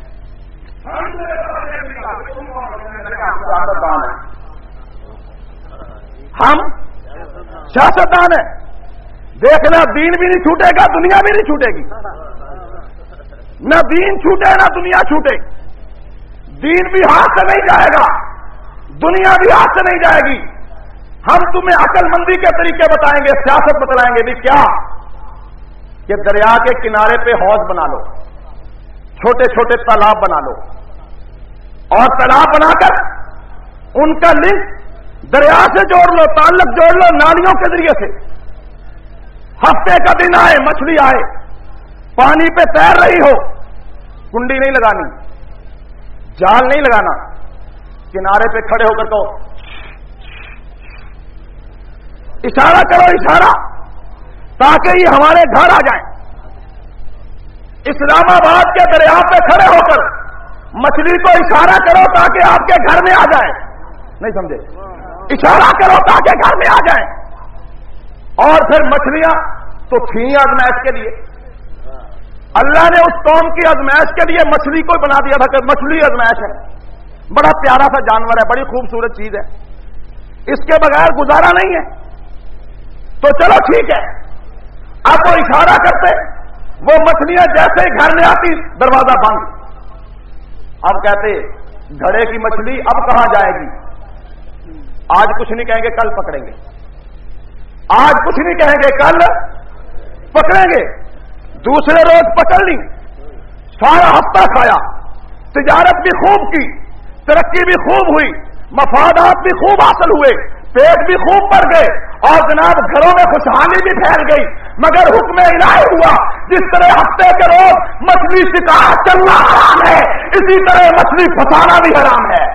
ہم سیاستدان ہیں. دیکھنا دین بھی نہیں چھوٹے گا, دنیا بھی نہیں چھوٹے گی. نہ دین چھوٹے نہ دنیا چھوٹے. دین بھی ہاتھ سے نہیں جائے گا, دنیا بھی ہاتھ سے نہیں جائے گی. ہم تمہیں عقل مندی کے طریقے بتائیں گے, سیاست بتلائیں گے. نہیں کیا کہ دریا کے کنارے پہ حوض بنا لو, چھوٹے چھوٹے تالاب بنا لو, اور تالاب بنا کر ان کا لنک دریا سے جوڑ لو، تعلق جوڑ لو نالیوں کے ذریعے سے. ہفتے کا دن آئے، مچھلی آئے، پانی پہ تیر رہی ہو، کنڈی نہیں لگانی، جال نہیں لگانا، کنارے پہ کھڑے ہو کر کہو، اشارہ کرو، اشارہ، تاکہ یہ ہمارے گھر آ جائیں. اسلام آباد کے دریا پہ کھڑے ہو کر مچھلی کو اشارہ کرو تاکہ آپ کے گھر میں آ جائے. نہیں سمجھے؟ اشارہ کرو تاکہ گھر میں آ جائیں. اور پھر مچھلیاں تو تھیں آزمائش کے لیے. اللہ نے اس قوم کی آزمائش کے لیے مچھلی کو بنا دیا تھا کہ مچھلی آزمائش ہے، بڑا پیارا سا جانور ہے، بڑی خوبصورت چیز ہے، اس کے بغیر گزارا نہیں ہے. تو چلو ٹھیک ہے، اب وہ اشارہ کرتے، وہ مچھلیاں جیسے ہی گھر میں آتی دروازہ بند. اب کہتے گھڑے کی مچھلی اب کہاں جائے گی؟ آج کچھ نہیں کہیں گے، کل پکڑیں گے. آج کچھ نہیں کہیں گے، کل پکڑیں گے. دوسرے روز پکڑ لی، سارا ہفتہ کھایا، تجارت بھی خوب کی، ترقی بھی خوب ہوئی، مفادات بھی خوب حاصل ہوئے، پیٹ بھی خوب بڑھ گئے، اور جناب گھروں میں خوشحالی بھی پھیل گئی. مگر حکم الہی ہوا، جس طرح ہفتے کے روز مچھلی شکار چلنا حرام ہے، اسی طرح مچھلی پھنسانا بھی حرام ہے.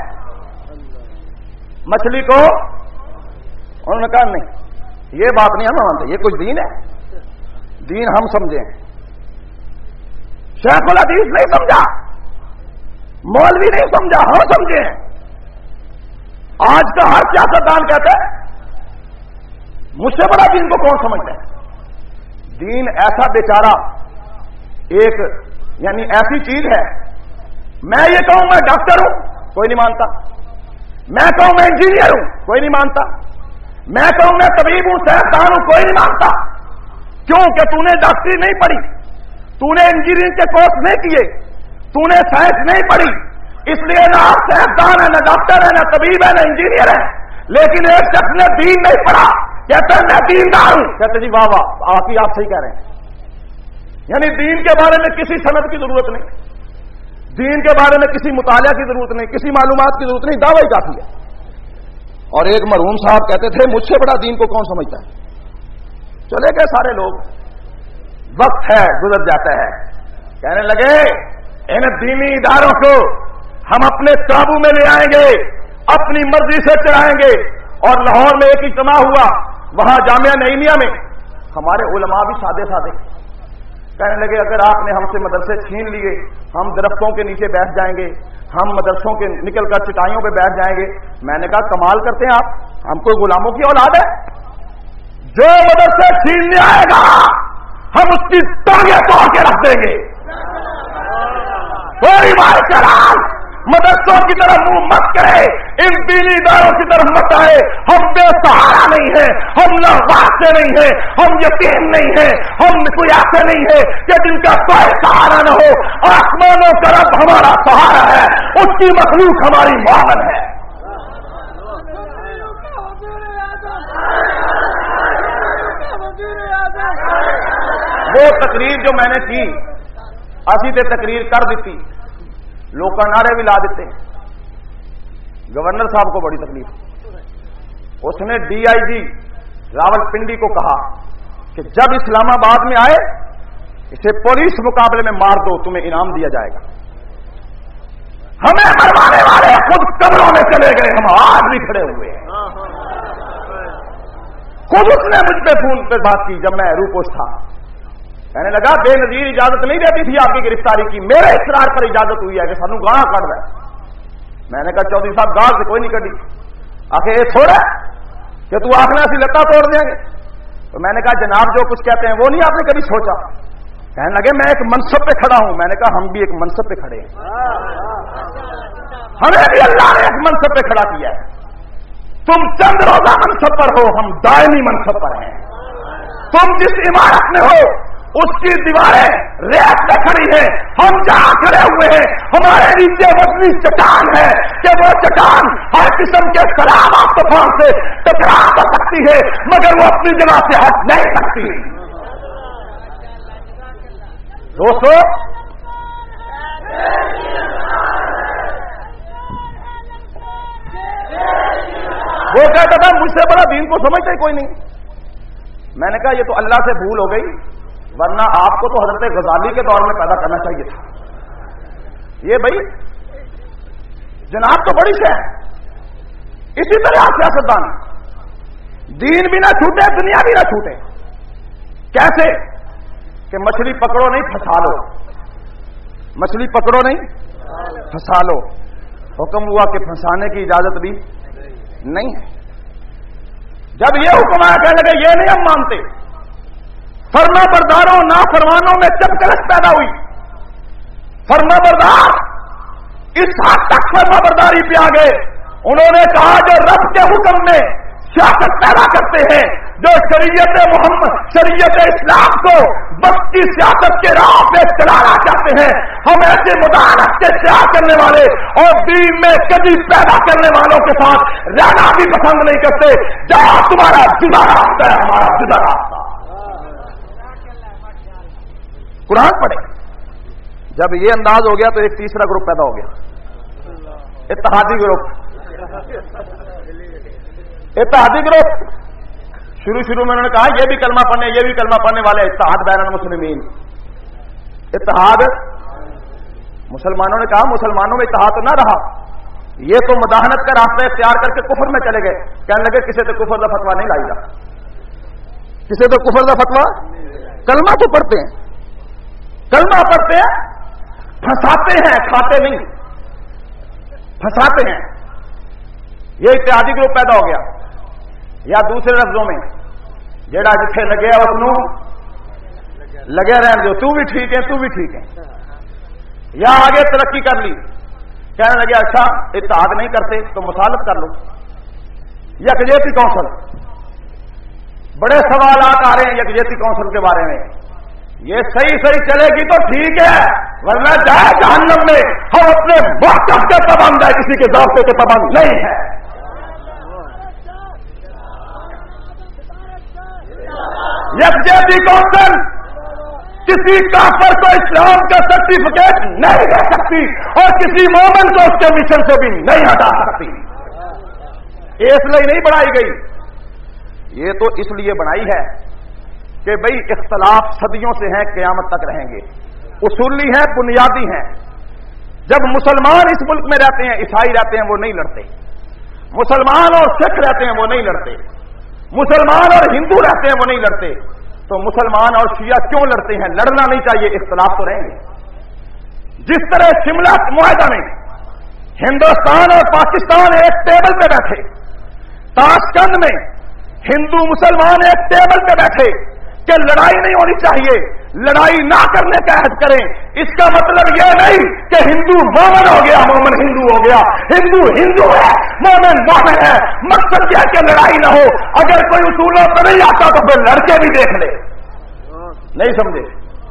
مچھلی کو انہوں نے کہا نہیں، یہ بات نہیں ہم مانتے، یہ کچھ دین ہے، دین ہم سمجھیں. شیخ الحدیث نہیں سمجھا، مولوی نہیں سمجھا، ہم سمجھے. آج کا ہر سیاستدان کہتا ہے مجھ سے بڑا دین کو کون سمجھتا ہے. دین ایسا بیچارہ ایک یعنی ایسی چیز ہے، میں یہ کہوں میں ڈاکٹر ہوں کوئی نہیں مانتا، میں کہوں میں انجینئر ہوں کوئی نہیں مانتا، میں کہوں میں طبیب ہوں، سائنسدان ہوں، کوئی نہیں مانتا. کیوں کہ تو نے ڈاکٹری نہیں پڑھی، تو نے انجینئرنگ کے کورس نہیں کیے، تو نے سائنس نہیں پڑھی، اس لیے نہ آپ سائنسدان ہے، نہ ڈاکٹر ہے، نہ طبیب ہے، نہ انجینئر ہے. لیکن ایک شخص نے دین نہیں پڑھا، کہتا ہے میں دیندار ہوں، کہتے جی واہ واہ آپ صحیح کہہ رہے ہیں. یعنی دین کے بارے میں کسی سند کی ضرورت نہیں، دین کے بارے میں کسی مطالعہ کی ضرورت نہیں، کسی معلومات کی ضرورت نہیں، دعوی کافی ہے. اور ایک مرحوم صاحب کہتے تھے مجھ سے بڑا دین کو کون سمجھتا ہے. چلے گئے سارے لوگ، وقت ہے گزر جاتا ہے. کہنے لگے ان دینی اداروں کو ہم اپنے قابو میں لے آئیں گے، اپنی مرضی سے چلائیں گے. اور لاہور میں ایک اجتماع ہوا، وہاں جامعہ نعیمیہ میں ہمارے علماء بھی سادے سادے کہنے لگے اگر آپ نے ہم سے مدرسے چھین لیے، ہم درختوں کے نیچے بیٹھ جائیں گے، ہم مدرسوں کے نکل کر چٹائیوں پہ بیٹھ جائیں گے. میں نے کہا کمال کرتے ہیں آپ، ہم کوئی غلاموں کی اولاد ہے؟ جو مدرسے چھیننے آئے گا ہم اس کی ٹانگیں توڑ کے رکھ دیں گے. کوئی مار چلال مدرسوں کی طرف منہ مت کرے، ان دینی اداروں کی طرف مت آئے. ہم بے سہارا نہیں ہیں، ہم لڑواتے نہیں ہیں، ہم یتیم نہیں ہیں، ہم کوئی ایسے نہیں ہیں کہ جن کا کوئی سہارا نہ ہو. آسمانوں کا رب ہمارا سہارا ہے، اس کی مخلوق ہماری معاون ہے. وہ تقریر جو میں نے کی اسی تے تقریر کر دیتی، لوگ نعرے بھی لا دیتے. گورنر صاحب کو بڑی تکلیف، اس نے D I G Rawalpindi کو کہا کہ جب اسلام آباد میں آئے اسے پولیس مقابلے میں مار دو، تمہیں انعام دیا جائے گا. ہمیں مروانے والے خود قبروں میں چلے گئے، ہم آج بھی کھڑے ہوئے ہیں. خود اس نے مجھ پہ فون پہ بات کی جب میں روپوش تھا. کہنے لگا بے نظیر اجازت نہیں دیتی تھی آپ کی گرفتاری کی، میرے اصرار پر اجازت ہوئی ہے کہ سانو گاہ کٹ رہا ہے. میں نے کہا چودھری صاحب گاہ سے کوئی نہیں کٹی، آخر یہ تھوڑا کہ تو آخنا سی لتا توڑ دیں گے. تو میں نے کہا جناب جو کچھ کہتے ہیں وہ نہیں آپ نے کبھی سوچا. کہنے لگے میں ایک منصب پہ کھڑا ہوں. میں نے کہا ہم بھی ایک منصب پہ کھڑے ہیں، ہمیں بھی اللہ نے ایک منصب پہ کھڑا کیا ہے. تم چند روزہ منصب پر ہو، ہم دائمی منصب پر ہیں. تم جس عمارت میں ہو اس کی دیواریں ریت پہ کھڑی ہیں، ہم جہاں کھڑے ہوئے ہیں ہمارے نیچے وزنی چٹان ہے کہ وہ چٹان ہر قسم کے سلامت طوفان سے ٹکرا تو سکتی ہے مگر وہ اپنی جگہ سے ہٹ نہیں سکتی. دوستو وہ کہتا تھا مجھ سے بڑا دین کو سمجھتے کوئی نہیں. میں نے کہا یہ تو اللہ سے بھول ہو گئی، ورنہ آپ کو تو حضرت غزالی کے دور میں پیدا کرنا چاہیے تھا. یہ بھائی جناب تو بڑی شے ہے. اسی طرح سیاستدان دین بھی نہ چھوٹے دنیا بھی نہ چھوٹے. کیسے کہ مچھلی پکڑو نہیں پھنسا لو، مچھلی پکڑو نہیں پھنسا لو. حکم ہوا کہ پھنسانے کی اجازت بھی نہیں ہے. جب یہ حکم آیا کہنے لگے یہ نہیں ہم مانتے، فرما برداروں نافرمانوں میں چپکلش پیدا ہوئی. فرما بردار اس حد تک فرما برداری پہ آ گئے، انہوں نے کہا جو رب کے حکم میں سیاست پیدا کرتے ہیں، جو شریعت محمد شریعت اسلام کو بس کی سیاست کے راہ پہ چلانا چاہتے ہیں، ہم ایسے مداحنت کے خیال کرنے والے اور دین میں کبھی پیدا کرنے والوں کے ساتھ رہنا بھی پسند نہیں کرتے. جہاں تمہارا جدا راستہ ہے ہمارا جدا راستہ. قرآن پڑھے. جب یہ انداز ہو گیا تو ایک تیسرا گروپ پیدا ہو گیا، اتحادی گروپ. اتحادی گروپ شروع میں انہوں نے کہا یہ بھی کلمہ پڑھنے یہ بھی کلمہ پڑھنے والے. اتحاد بین المسلمین، اتحاد. مسلمانوں نے کہا مسلمانوں میں اتحاد تو نہ رہا، یہ تو مداحنت کا راستہ اختیار کر کے کفر میں چلے گئے. کہنے لگے کسی تو کفر کا فتویٰ نہیں لائی گا، کسی تو کفر کا فتویٰ. کلمہ تو پڑھتے ہیں، کلمہ پڑھتے ہیں، پھنساتے ہیں، کھاتے نہیں، پھنساتے ہیں. یہ اتحادی گروپ پیدا ہو گیا. یا دوسرے لفظوں میں جیڑا جتھے لگے اس نو لگے رہن دو، تو بھی ٹھیک ہے تو بھی ٹھیک ہے. یا آگے ترقی کر لی، کہنے لگے اچھا اتحاد نہیں کرتے تو مصالحت کر لو. یکجہتی کونسل، بڑے سوالات آ رہے ہیں یکجہتی کونسل کے بارے میں. یہ صحیح چلے گی تو ٹھیک ہے، ورنہ جائے جہنم میں. ہم اپنے موقف کے پابند ہے، کسی کے ضابطے کے پابند نہیں ہے. یکجہتی کونسل کسی کافر کو اسلام کا سرٹیفکیٹ نہیں دے سکتی اور کسی مومن کو اس کے مشن سے بھی نہیں ہٹا سکتی. اس لیے نہیں بنائی گئی، یہ تو اس لیے بنائی ہے کہ بھئی اختلاف صدیوں سے ہیں، قیامت تک رہیں گے، اصولی ہیں، بنیادی ہیں. جب مسلمان اس ملک میں رہتے ہیں، عیسائی رہتے ہیں، وہ نہیں لڑتے. مسلمان اور سکھ رہتے ہیں، وہ نہیں لڑتے. مسلمان اور ہندو رہتے ہیں، وہ نہیں لڑتے. تو مسلمان اور شیعہ کیوں لڑتے ہیں؟ لڑنا نہیں چاہیے، اختلاف تو رہیں گے. جس طرح شملہ معاہدہ میں ہندوستان اور پاکستان ایک ٹیبل پہ بیٹھے، تاشقند میں ہندو مسلمان ایک ٹیبل پہ بیٹھے کہ لڑائی نہیں ہونی چاہیے، لڑائی نہ کرنے کا عہد کریں. اس کا مطلب یہ نہیں کہ ہندو مومن ہو گیا، مومن ہندو ہو گیا. ہندو ہندو ہے، مومن مومن ہے. مقصد یہ ہے کہ لڑائی نہ ہو. اگر کوئی اصولوں پر نہیں آتا تو پھر لڑکے بھی دیکھ لے. نہیں سمجھے؟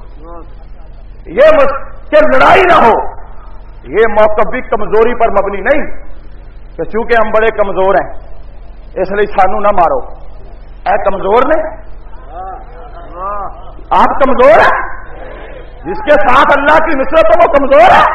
یہ کہ لڑائی نہ ہو، یہ موقف بھی کمزوری پر مبنی نہیں کہ چونکہ ہم بڑے کمزور ہیں اس لیے سانو نہ مارو. اے کمزور نے، آپ کمزور ہیں، جس کے ساتھ اللہ کی نصرت ہو وہ کمزور ہے.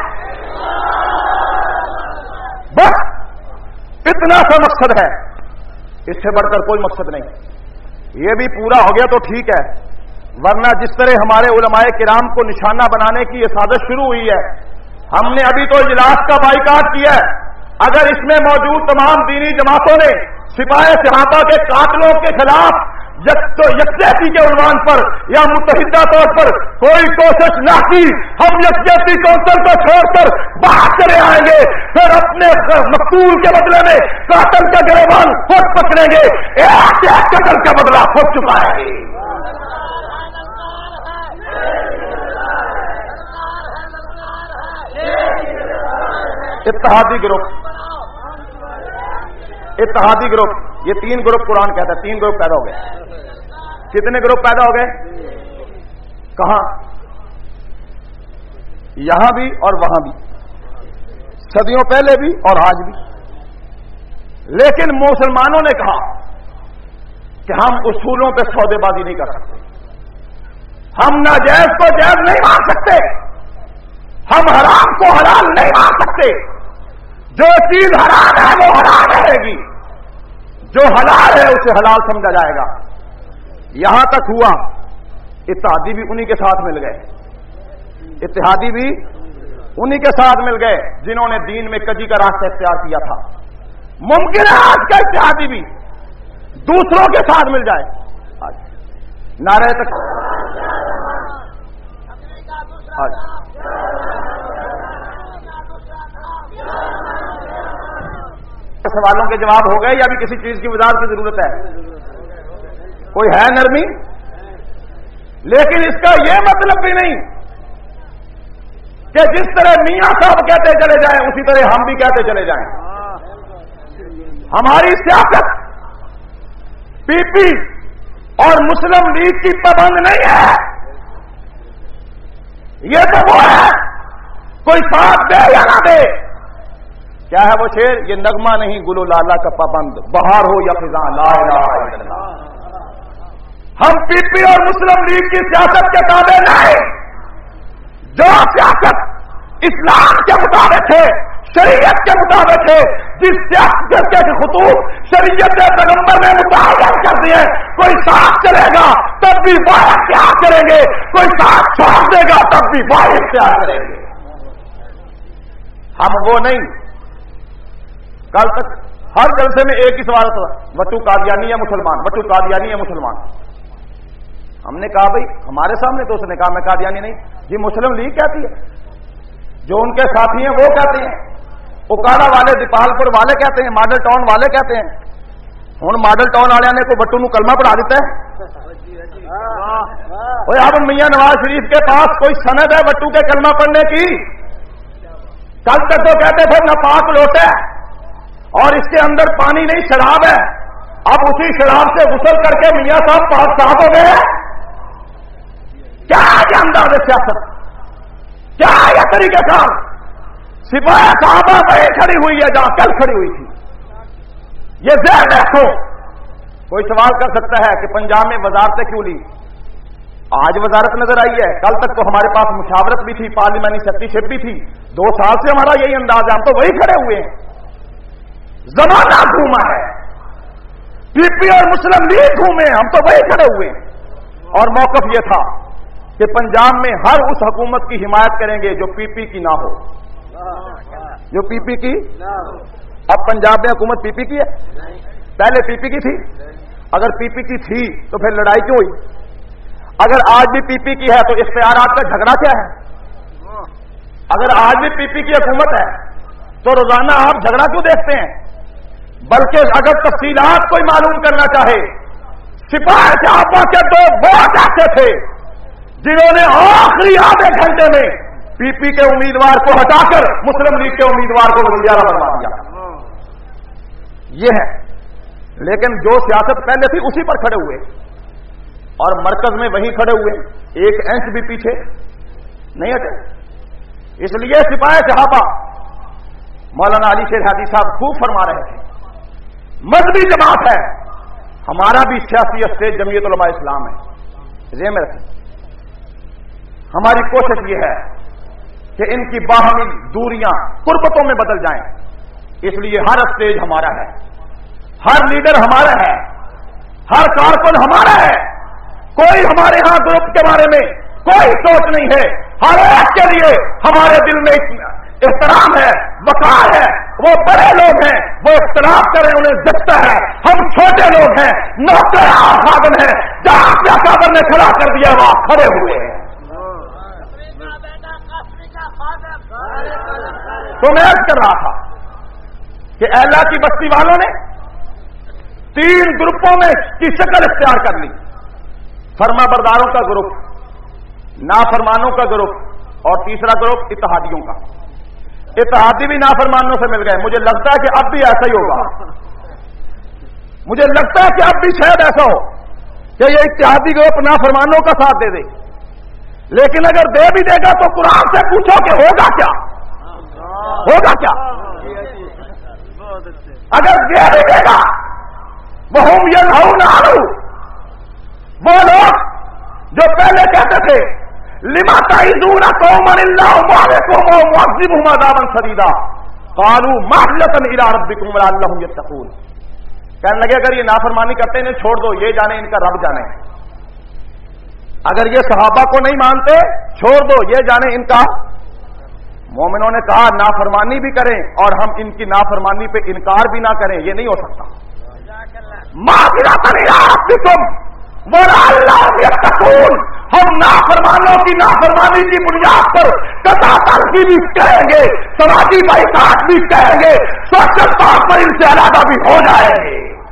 بس اتنا سا مقصد ہے، اس سے بڑھ کر کوئی مقصد نہیں. یہ بھی پورا ہو گیا تو ٹھیک ہے، ورنہ جس طرح ہمارے علماء کرام کو نشانہ بنانے کی یہ سازش شروع ہوئی ہے. ہم نے ابھی تو اجلاس کا بائیکاٹ کیا ہے. اگر اس میں موجود تمام دینی جماعتوں نے سپاہ صحابہ کے قاتلوں کے خلاف یکجہتی کے عنوان پر یا متحدہ طور پر کوئی کوشش نہ کی، ہم یکجہتی کونسل کو چھوڑ کر باہر چلے آئیں گے. پھر اپنے مقتول کے بدلے میں قاتل کا گریبان خود پکڑیں گے. ایک قتل کا بدلہ خود چکائیں گے. اتحادی گروپ یہ 3 گروپ قرآن کہتا ہے. 3 گروپ پیدا ہو گئے. کتنے گروپ پیدا ہو گئے؟ کہاں؟ یہاں بھی اور وہاں بھی، صدیوں پہلے بھی اور آج بھی. لیکن مسلمانوں نے کہا کہ ہم اصولوں پہ سودے بازی نہیں کر سکتے، ہم ناجائز کو جائز نہیں مان سکتے، ہم حرام کو حلال نہیں مان سکتے. جو چیز حرام ہے وہ حرام رہے گی، جو حلال ہے اسے حلال سمجھا جائے گا. یہاں تک ہوا اتحادی بھی انہی کے ساتھ مل گئے, اتحادی بھی انہی کے ساتھ مل گئے جنہوں نے دین میں کجی کا راستہ اختیار کیا تھا. ممکن ہے آج کا اتحادی بھی دوسروں کے ساتھ مل جائے. آج نعرہ تک سوالوں کے جواب ہو گئے یا بھی کسی چیز کی وضاحت کی ضرورت ہے؟ کوئی ہے نرمی؟ لیکن اس کا یہ مطلب بھی نہیں کہ جس طرح میاں صاحب کہتے چلے جائیں اسی طرح ہم بھی کہتے چلے جائیں. ہماری سیاست پی پی اور مسلم لیگ کی پابند نہیں ہے. یہ تو وہ ہے کوئی ساتھ دے یا نہ دے. کیا ہے وہ شعر؟ یہ نغمہ نہیں گلو لالا کا پابند, بہار ہو یا خزاں لا الہ الا اللہ. ہم پی پی اور مسلم لیگ کی سیاست کے تابع نہیں. جو سیاست اسلام کے مطابق ہے, شریعت کے مطابق ہے, جس سیاست کے خطوط شریعت پیغمبر نے متعین کر دیے, کوئی ساتھ چلے گا تب بھی وہ اختیار کریں گے, کوئی ساتھ چھوڑ دے گا تب بھی وہ اختیار کریں گے. ہم وہ نہیں. کل تک ہر جلسے میں ایک ہی سوال تھا, وٹو قادیانی یا مسلمان, وٹو قادیانی یا مسلمان. ہم نے کہا بھائی ہمارے سامنے تو اس نے کہا میں قادیانی نہیں, یہ مسلم لیگ کہتی ہے, جو ان کے ساتھی ہیں وہ کہتے ہیں, اکاڑا والے دیپال پور والے کہتے ہیں, ماڈل ٹاؤن والے کہتے ہیں. ہوں ماڈل ٹاؤن والے نے کو بٹو نو کلمہ پڑھا دیتا ہے. اب میاں نواز شریف کے پاس کوئی سند ہے بٹو کے کلمہ پڑھنے کی؟ کل تک تو کہتے تھے ناپاک لوٹے اور اس کے اندر پانی نہیں شراب ہے. اب اسی شراب سے غسل کر کے میاں صاحب پاک صاحب ہو گئے. کیا یہ انداز سیاست؟ کیا یہ طریقہ کار؟ سپاہی صحابہ وہیں کھڑی ہوئی ہے جہاں کل کھڑی ہوئی تھی. یہ ذہن رکھو. کوئی سوال کر سکتا ہے کہ پنجاب میں وزارتیں کیوں لی؟ آج وزارت نظر آئی ہے, کل تک تو ہمارے پاس مشاورت بھی تھی, پارلیمانی سیکریٹریشپ بھی تھی. 2 سال سے ہمارا یہی انداز ہے, ہم تو وہی کھڑے ہوئے ہیں. زمانہ گھوما ہے, پی پی اور مسلم لیگ گھومے, ہم تو وہی کھڑے ہوئے ہیں. اور موقف یہ تھا کہ پنجاب میں ہر اس حکومت کی حمایت کریں گے جو پی پی کی نہ ہو, جو پی پی کی. اب پنجاب میں حکومت پی پی کی ہے؟ پہلے پی پی کی تھی. اگر پی پی کی تھی تو پھر لڑائی کیوں ہوئی؟ اگر آج بھی پی پی کی ہے تو اختیارات کا جھگڑا کیا ہے؟ اگر آج بھی پی پی کی حکومت ہے تو روزانہ آپ جھگڑا کیوں دیکھتے ہیں؟ بلکہ اگر تفصیلات کوئی معلوم کرنا چاہے, سپاہی صحابہ کے 2 بہت ایسے تھے جنہوں نے آخری آدھے گھنٹے میں پی پی کے امیدوار کو ہٹا کر مسلم لیگ کے امیدوار کو وزیر اعلیٰ بنوا دیا. یہ ہے. لیکن جو سیاست پہلے تھی اسی پر کھڑے ہوئے اور مرکز میں وہیں کھڑے ہوئے, 1 انچ بھی پیچھے نہیں ہٹے. اس لیے سپاہی صحابہ مولانا علی شیر ہادی صاحب خوب فرما رہے تھے, مذہبی جماعت ہے, ہمارا بھی سیاسی اسٹیج جمعیت علماء اسلام ہے. ذہن میں رکھیں, ہماری کوشش یہ ہے کہ ان کی باہمی دوریاں قربتوں میں بدل جائیں. اس لیے ہر اسٹیج ہمارا ہے, ہر لیڈر ہمارا ہے, ہر کارکن ہمارا ہے. کوئی ہمارے ہاں گروپ کے بارے میں کوئی سوچ نہیں ہے. ہر ایک کے لیے ہمارے دل میں احترام ہے, وقار ہے. وہ بڑے لوگ ہیں, وہ اختلاف کریں انہیں جگتا ہے. ہم چھوٹے لوگ ہیں, نوکر اور خادم ہیں. جہاں کیا صابر نے کھڑا کر دیا وہاں کھڑے ہوئے ہیں. تو میں عرض کر رہا تھا کہ اہلا کی بستی والوں نے 3 گروپوں میں کی شکل اختیار کر لی. فرما برداروں کا گروپ, نافرمانوں کا گروپ اور تیسرا گروپ اتحادیوں کا. اتحادی بھی نافرمانوں سے مل گئے. مجھے لگتا ہے کہ اب بھی ایسا ہی ہوگا. مجھے لگتا ہے کہ اب بھی شاید ایسا ہو کہ یہ اتحادی گروپ نافرمانوں کا ساتھ دے دے. لیکن اگر دے بھی دے گا تو قرآن سے پوچھو کہ ہوگا کیا؟ ہوگا کیا؟ اگر دے بھی دے گا وہم ینہون عنہ, وہ لوگ جو پہلے کہتے تھے لما تعظون قوما اللہ مہلکہم ومعذبہم عذابا شدیدا قالوا معذرۃ الی ربکم لعلہم یتقون, کہنے لگے اگر یہ نافرمانی کرتے انہیں چھوڑ دو، یہ جانے ان کا رب جانے، اگر یہ صحابہ کو نہیں مانتے چھوڑ دو، یہ جانے ان کا۔ مومنوں نے کہا نافرمانی بھی کریں اور ہم ان کی نافرمانی پہ انکار بھی نہ کریں، یہ نہیں ہو سکتا۔ ہم نافرمانوں کی نافرمانی کی بنیاد پر قطع تلفی بھی کہیں گے، سماجی بائیکاٹ بھی کہیں گے، سوشل طور پر ان سے علیحدہ بھی ہو جائیں گے۔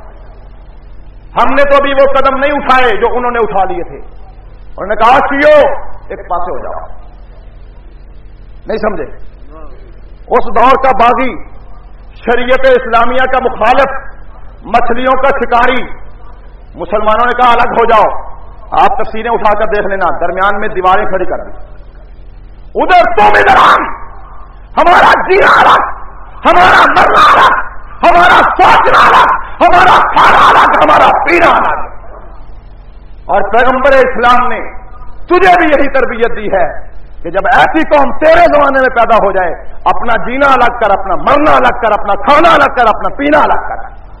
ہم نے تو ابھی وہ قدم نہیں اٹھائے جو انہوں نے اٹھا لیے تھے۔ انہوں نے کہا شیعو ایک پاسے ہو جاؤ، نہیں سمجھے؟ اس دور کا باغی، شریعت اسلامیہ کا مخالف، مچھلیوں کا شکاری، مسلمانوں نے کہا الگ ہو جاؤ۔ آپ تفسیریں اٹھا کر دیکھ لینا، درمیان میں دیواریں کھڑی کر دی، ادھر تم ادھر ہم، ہمارا جینا الگ، ہمارا مرنا الگ، ہمارا سوچنا الگ، ہمارا کھانا الگ، ہمارا پینا الگ۔ اور پیغمبر اسلام نے تجھے بھی یہی تربیت دی ہے کہ جب ایسی قوم تیرے زمانے میں پیدا ہو جائے، اپنا جینا الگ کر، اپنا مرنا الگ کر، اپنا کھانا الگ کر، اپنا پینا الگ کر۔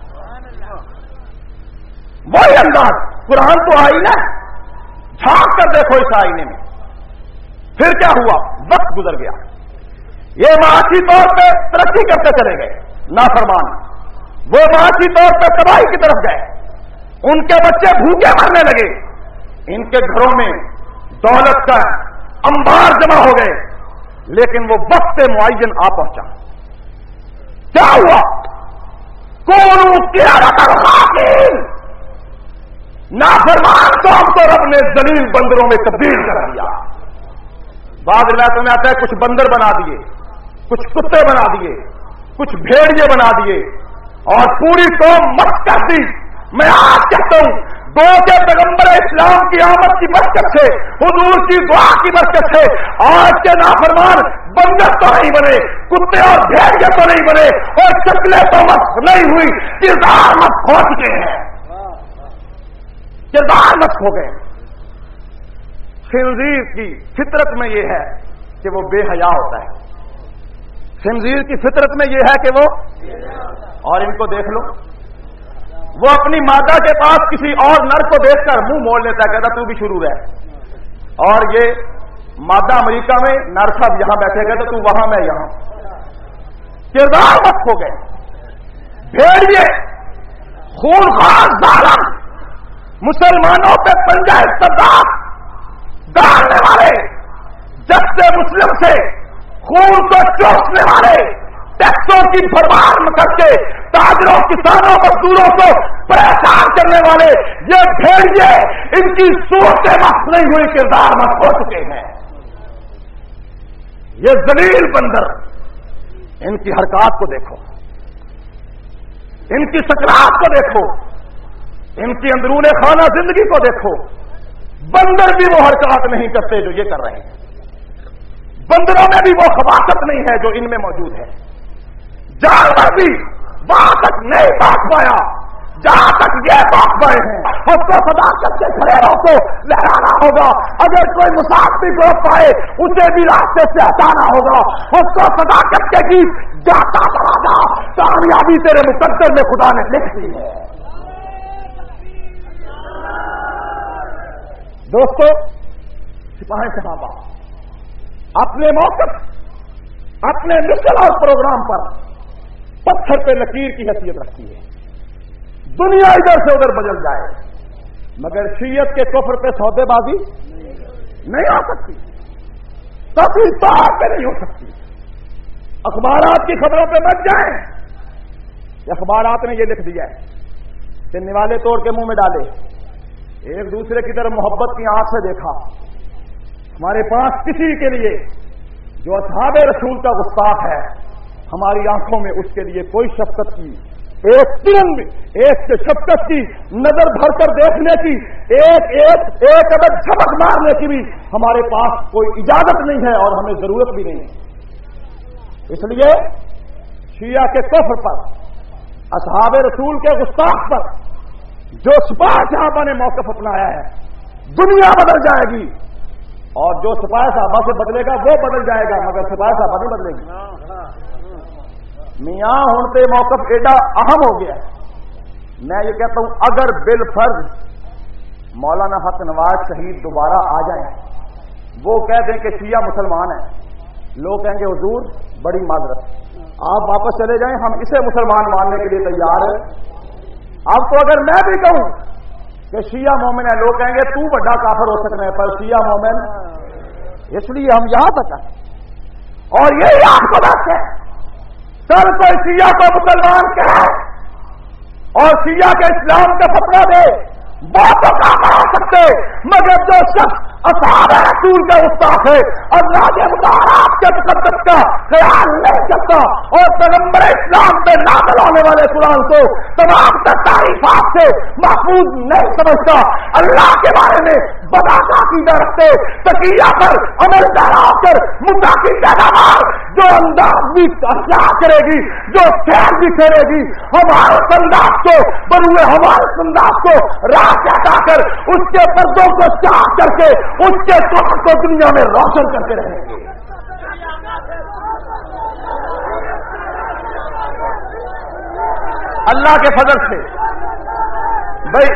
وہی انداز قرآن تو آئی نا، جھانک کر دیکھو اس آئینے میں۔ پھر کیا ہوا؟ وقت گزر گیا، یہ معاشی طور پہ ترقی کرتے چلے گئے نافرمان، وہ معاشی طور پہ تباہی کی طرف گئے، ان کے بچے بھوکے مرنے لگے، ان کے گھروں میں دولت کا انبار جمع ہو گئے، لیکن وہ وقت معین آ پہنچا۔ کیا ہوا؟ کونوا قردۃ خاسئین، نافرمان قوم کو رب نے ذلیل بندروں میں تبدیل کر دیا۔ بعض روایتوں میں آتا ہے کچھ بندر بنا دیے، کچھ کتے بنا دیے، کچھ بھیڑیے بنا دیے، اور پوری قوم مست کر دی۔ میں آج کہتا ہوں دو کے پیغمبر اسلام کی آمد کی برکت سے، حضور کی دعا کی برکت سے آج کے نافرمان بندر تو نہیں بنے، کتے اور بھیڑیے تو نہیں بنے، اور شکلیں تو مت نہیں ہوئی، کردار مت ہو چکے ہیں، کردار مت ہو گئے۔ خنزیر کی فطرت میں یہ ہے کہ وہ بے حیا ہوتا ہے، خنزیر کی فطرت میں یہ ہے کہ وہ، اور ان کو دیکھ لو، وہ اپنی مادہ کے پاس کسی اور نر کو دیکھ کر منہ موڑ لیتا ہے، کہتا تو بھی شروع رہ، اور یہ مادہ امریکہ میں، نر صاحب یہاں بیٹھے گئے تو وہاں میں یہاں۔ کردار مت ہو گئے، بھیڑیے، خونخوار ظالم، مسلمانوں پہ پنجہ استبداد ڈالنے والے، جس مسلم سے خون کو چوسنے والے، ٹیکسوں کی بھرمار کر کے تاجروں، کسانوں، مزدوروں کو پریشان کرنے والے یہ بھیڑیے، ان کی صورتیں مست نہیں ہوئی، کردار مست ہو چکے ہیں۔ یہ ذلیل بندر، ان کی حرکات کو دیکھو، ان کی سکرات کو دیکھو، ان کی اندرون خانہ زندگی کو دیکھو۔ بندر بھی وہ حرکات نہیں کرتے جو یہ کر رہے ہیں، بندروں میں بھی وہ خباثت نہیں ہے جو ان میں موجود ہے۔ جانور بھی وہاں تک نہیں پہنچ پایا جہاں تک یہ پہنچ گئے ہیں۔ اس کو صداقت کے گھریروں کو لہرانا ہوگا، اگر کوئی مسافر کو پائے اسے بھی راستے سے ہٹانا ہوگا، اس کو صداقت کے گیت جاتا بڑھانا، کامیابی تیرے مقدر میں خدا نے لکھ دی ہے۔ دوستو، سپاہی صحابہ اپنے موقف، اپنے مشن اور پروگرام پر پتھر پہ لکیر کی حیثیت رکھتی ہے۔ دنیا ادھر سے ادھر بدل جائے مگر شیعت کے کفر پہ سودے بازی نہیں ہو سکتی، کبھی طور پہ نہیں ہو سکتی۔ اخبارات کی خبروں پہ مت جائیں، اخبارات نے یہ لکھ دیا ہے کہ نوالے توڑ کے منہ میں ڈالے، ایک دوسرے کی طرف محبت کی آنکھ سے دیکھا۔ ہمارے پاس کسی کے لیے جو اصحاب رسول کا گستاخ ہے، ہماری آنکھوں میں اس کے لیے کوئی شفقت کی، ایک شفقت کی نظر بھر کر دیکھنے کی، ایک عدد جھپک مارنے کی بھی ہمارے پاس کوئی اجازت نہیں ہے اور ہمیں ضرورت بھی نہیں ہے۔ اس لیے شیعہ کے کفر پر، اصحاب رسول کے گستاخ پر جو سپاہ صحابہ نے موقف اپنایا ہے، دنیا بدل جائے گی، اور جو سپاہ صحابہ سے بدلے گا وہ بدل جائے گا، مگر سپاہ صحابہ نہیں بدلے گی۔ میاں ہوں تے موقف ایڈا اہم ہو گیا، मैं ये कहता हूं अगर बिलफर्ज मौलाना हक नवाज शहीद दोबारा आ जाए, वो कह दें कि शिया मुसलमान है, लोग कहेंगे हुजूर बड़ी माजरत, आप वापस चले जाएं, हम इसे मुसलमान मानने के लिए तैयार है। अब तो अगर मैं भी कहूं कि शिया मोमिन है, लोग कहेंगे तू बड़ा काफिर हो सकता है, पर शिया मोमिन, इसलिए हम यहां तक हैं। और यही आपको बात है, कल कोई शिया को मुसलमान कहे और शिया के इस्लाम का फतवा दे, बात तो काफिर हो सकते, मगर जो शख्स असहाब रसूल का उस्ताद है, अल्लाह के मुतारात के तकद्दुस का ख्याल नहीं करता और पैगंबर इस्लाम पे नाज़िल होने वाले कुरान को तमाम तारीफात से महफूज नहीं समझता, अल्लाह के बारे में बदा का अकीदा रखते, तकिया पर अमल पैरा होकर मुताकी पैदावार जो अंदाज भी अख्तियार करेगी, जो ख्याल भी करेगी, हमारे अंदाज को बरुए हमारे अंदाज को राह कर उसके पर्दों को चाह करके उसके तौर को दुनिया में रोशन करते रहेंगे। अल्लाह के फजल से भाई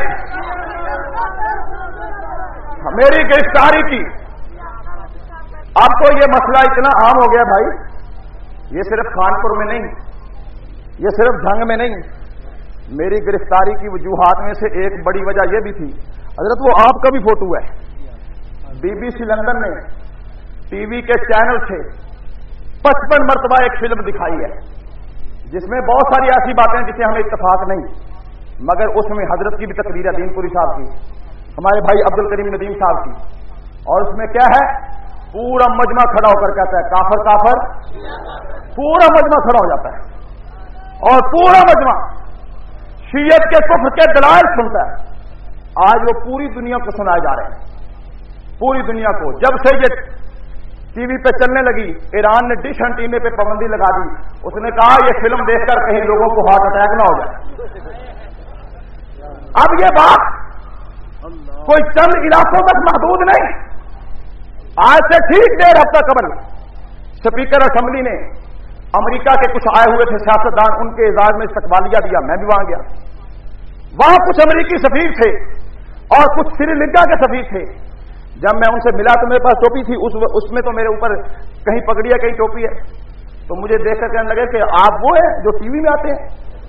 मेरी गिरफ्तारी की, अब तो ये मसला इतना आम हो गया भाई, ये सिर्फ कानपुर में नहीं, ये सिर्फ जंग में नहीं, मेरी गिरफ्तारी की वजूहात में से एक बड़ी वजह यह भी थी, हजरत वो आपका भी फोटो है, BBC लंदन ने टीवी के चैनल से 55 मरतबा एक फिल्म दिखाई है जिसमें बहुत सारी ऐसी बातें जिसे हमें इत्तेफाक नहीं, मगर उसमें हजरत की भी तकरीर है, दीनपुरी साहब की, हमारे भाई अब्दुल करीम नदीम साहब की, और उसमें क्या है, पूरा मजमा खड़ा होकर कहता है काफर काफर, पूरा मजमा खड़ा हो जाता है और पूरा मजमा शियत के कुफ्र के दलाइल सुनता है। आज वो पूरी दुनिया को सुनाए जा रहे हैं, पूरी दुनिया को। जब से ये टीवी पे चलने लगी, ईरान ने डिश एंटीने पे पाबंदी लगा दी, उसने कहा ये फिल्म देखकर कहीं लोगों को हार्ट अटैक ना हो जाए। अब ये बात कोई चंद इलाकों तक महदूद नहीं, आज से ठीक 1.5 हफ्ता कबल स्पीकर असेंबली ने अमेरिका के कुछ आए हुए थे सियासतदान, उनके एजाज में इस्तकबालिया दिया, मैं भी वहां गया, वहां कुछ अमेरिकी सफीर थे और कुछ श्रीलंका के सफीर थे। जब मैं उनसे मिला तो मेरे पास टोपी थी, उसमें तो मेरे ऊपर कहीं पगड़ी है कहीं टोपी है, तो मुझे देखकर कहने लगे कि आप वो हैं जो टीवी में आते हैं,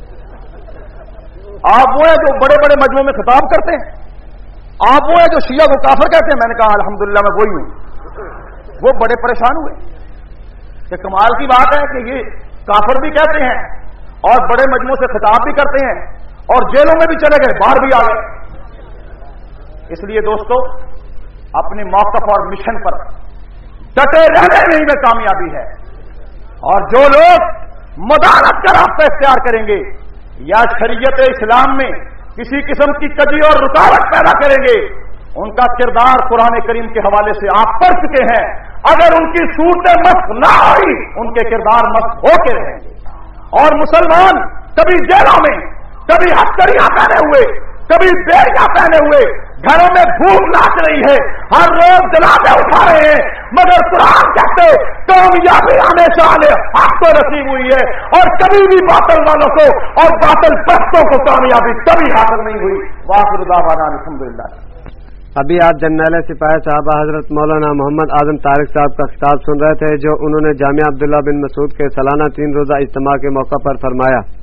आप वो हैं जो बड़े बड़े मजमों में खिताब करते हैं, आप वो हैं जो शिया को काफिर कहते हैं। मैंने कहा अल्हम्दुलिल्लाह मैं वही हूं। वो बड़े परेशान हुए कि कमाल की बात है कि ये काफिर भी कहते हैं और बड़े मजमू से खिताब भी करते हैं और जेलों में भी चले गए, बाहर भी आ गए। इसलिए दोस्तों, अपने मौक़िफ़ और मिशन पर डटे रहने में ही कामयाबी है, और जो लोग मदारत का रास्ता इख्तियार करेंगे या शरीयत इस्लाम में किसी किस्म की कजी और रुकावट पैदा करेंगे, उनका किरदार कुरान करीम के हवाले से आप पढ़ चुके हैं। अगर उनकी सूरतें मस्त ना हुई, उनके किरदार मस्त होके रहेंगे। और मुसलमान कभी जेलों में, कभी हथकड़ियां पहने हुए, कभी बेड़ियां पहने हुए, घरों में भूख नाच रही है, हर रोज जनाजे उठा रहे हैं, मगर कुरान कहते कामयाबी हमेशा आपको नसीब हुई है, और कभी भी बातिल वालों को और बातिल परस्तों को कामयाबी कभी हासिल नहीं हुई। वाखिर दावाना अल्हम्दुलिल्लाह। अभी आप जनरल सिपाही साहबा हजरत मौलाना मोहम्मद आजम तारिक साहब का खिताब सुन रहे थे, जो उन्होंने जामिया अब्दुल्ला बिन मसूद के सालाना 3 रोजा इज्तिमा के मौका पर फरमाया।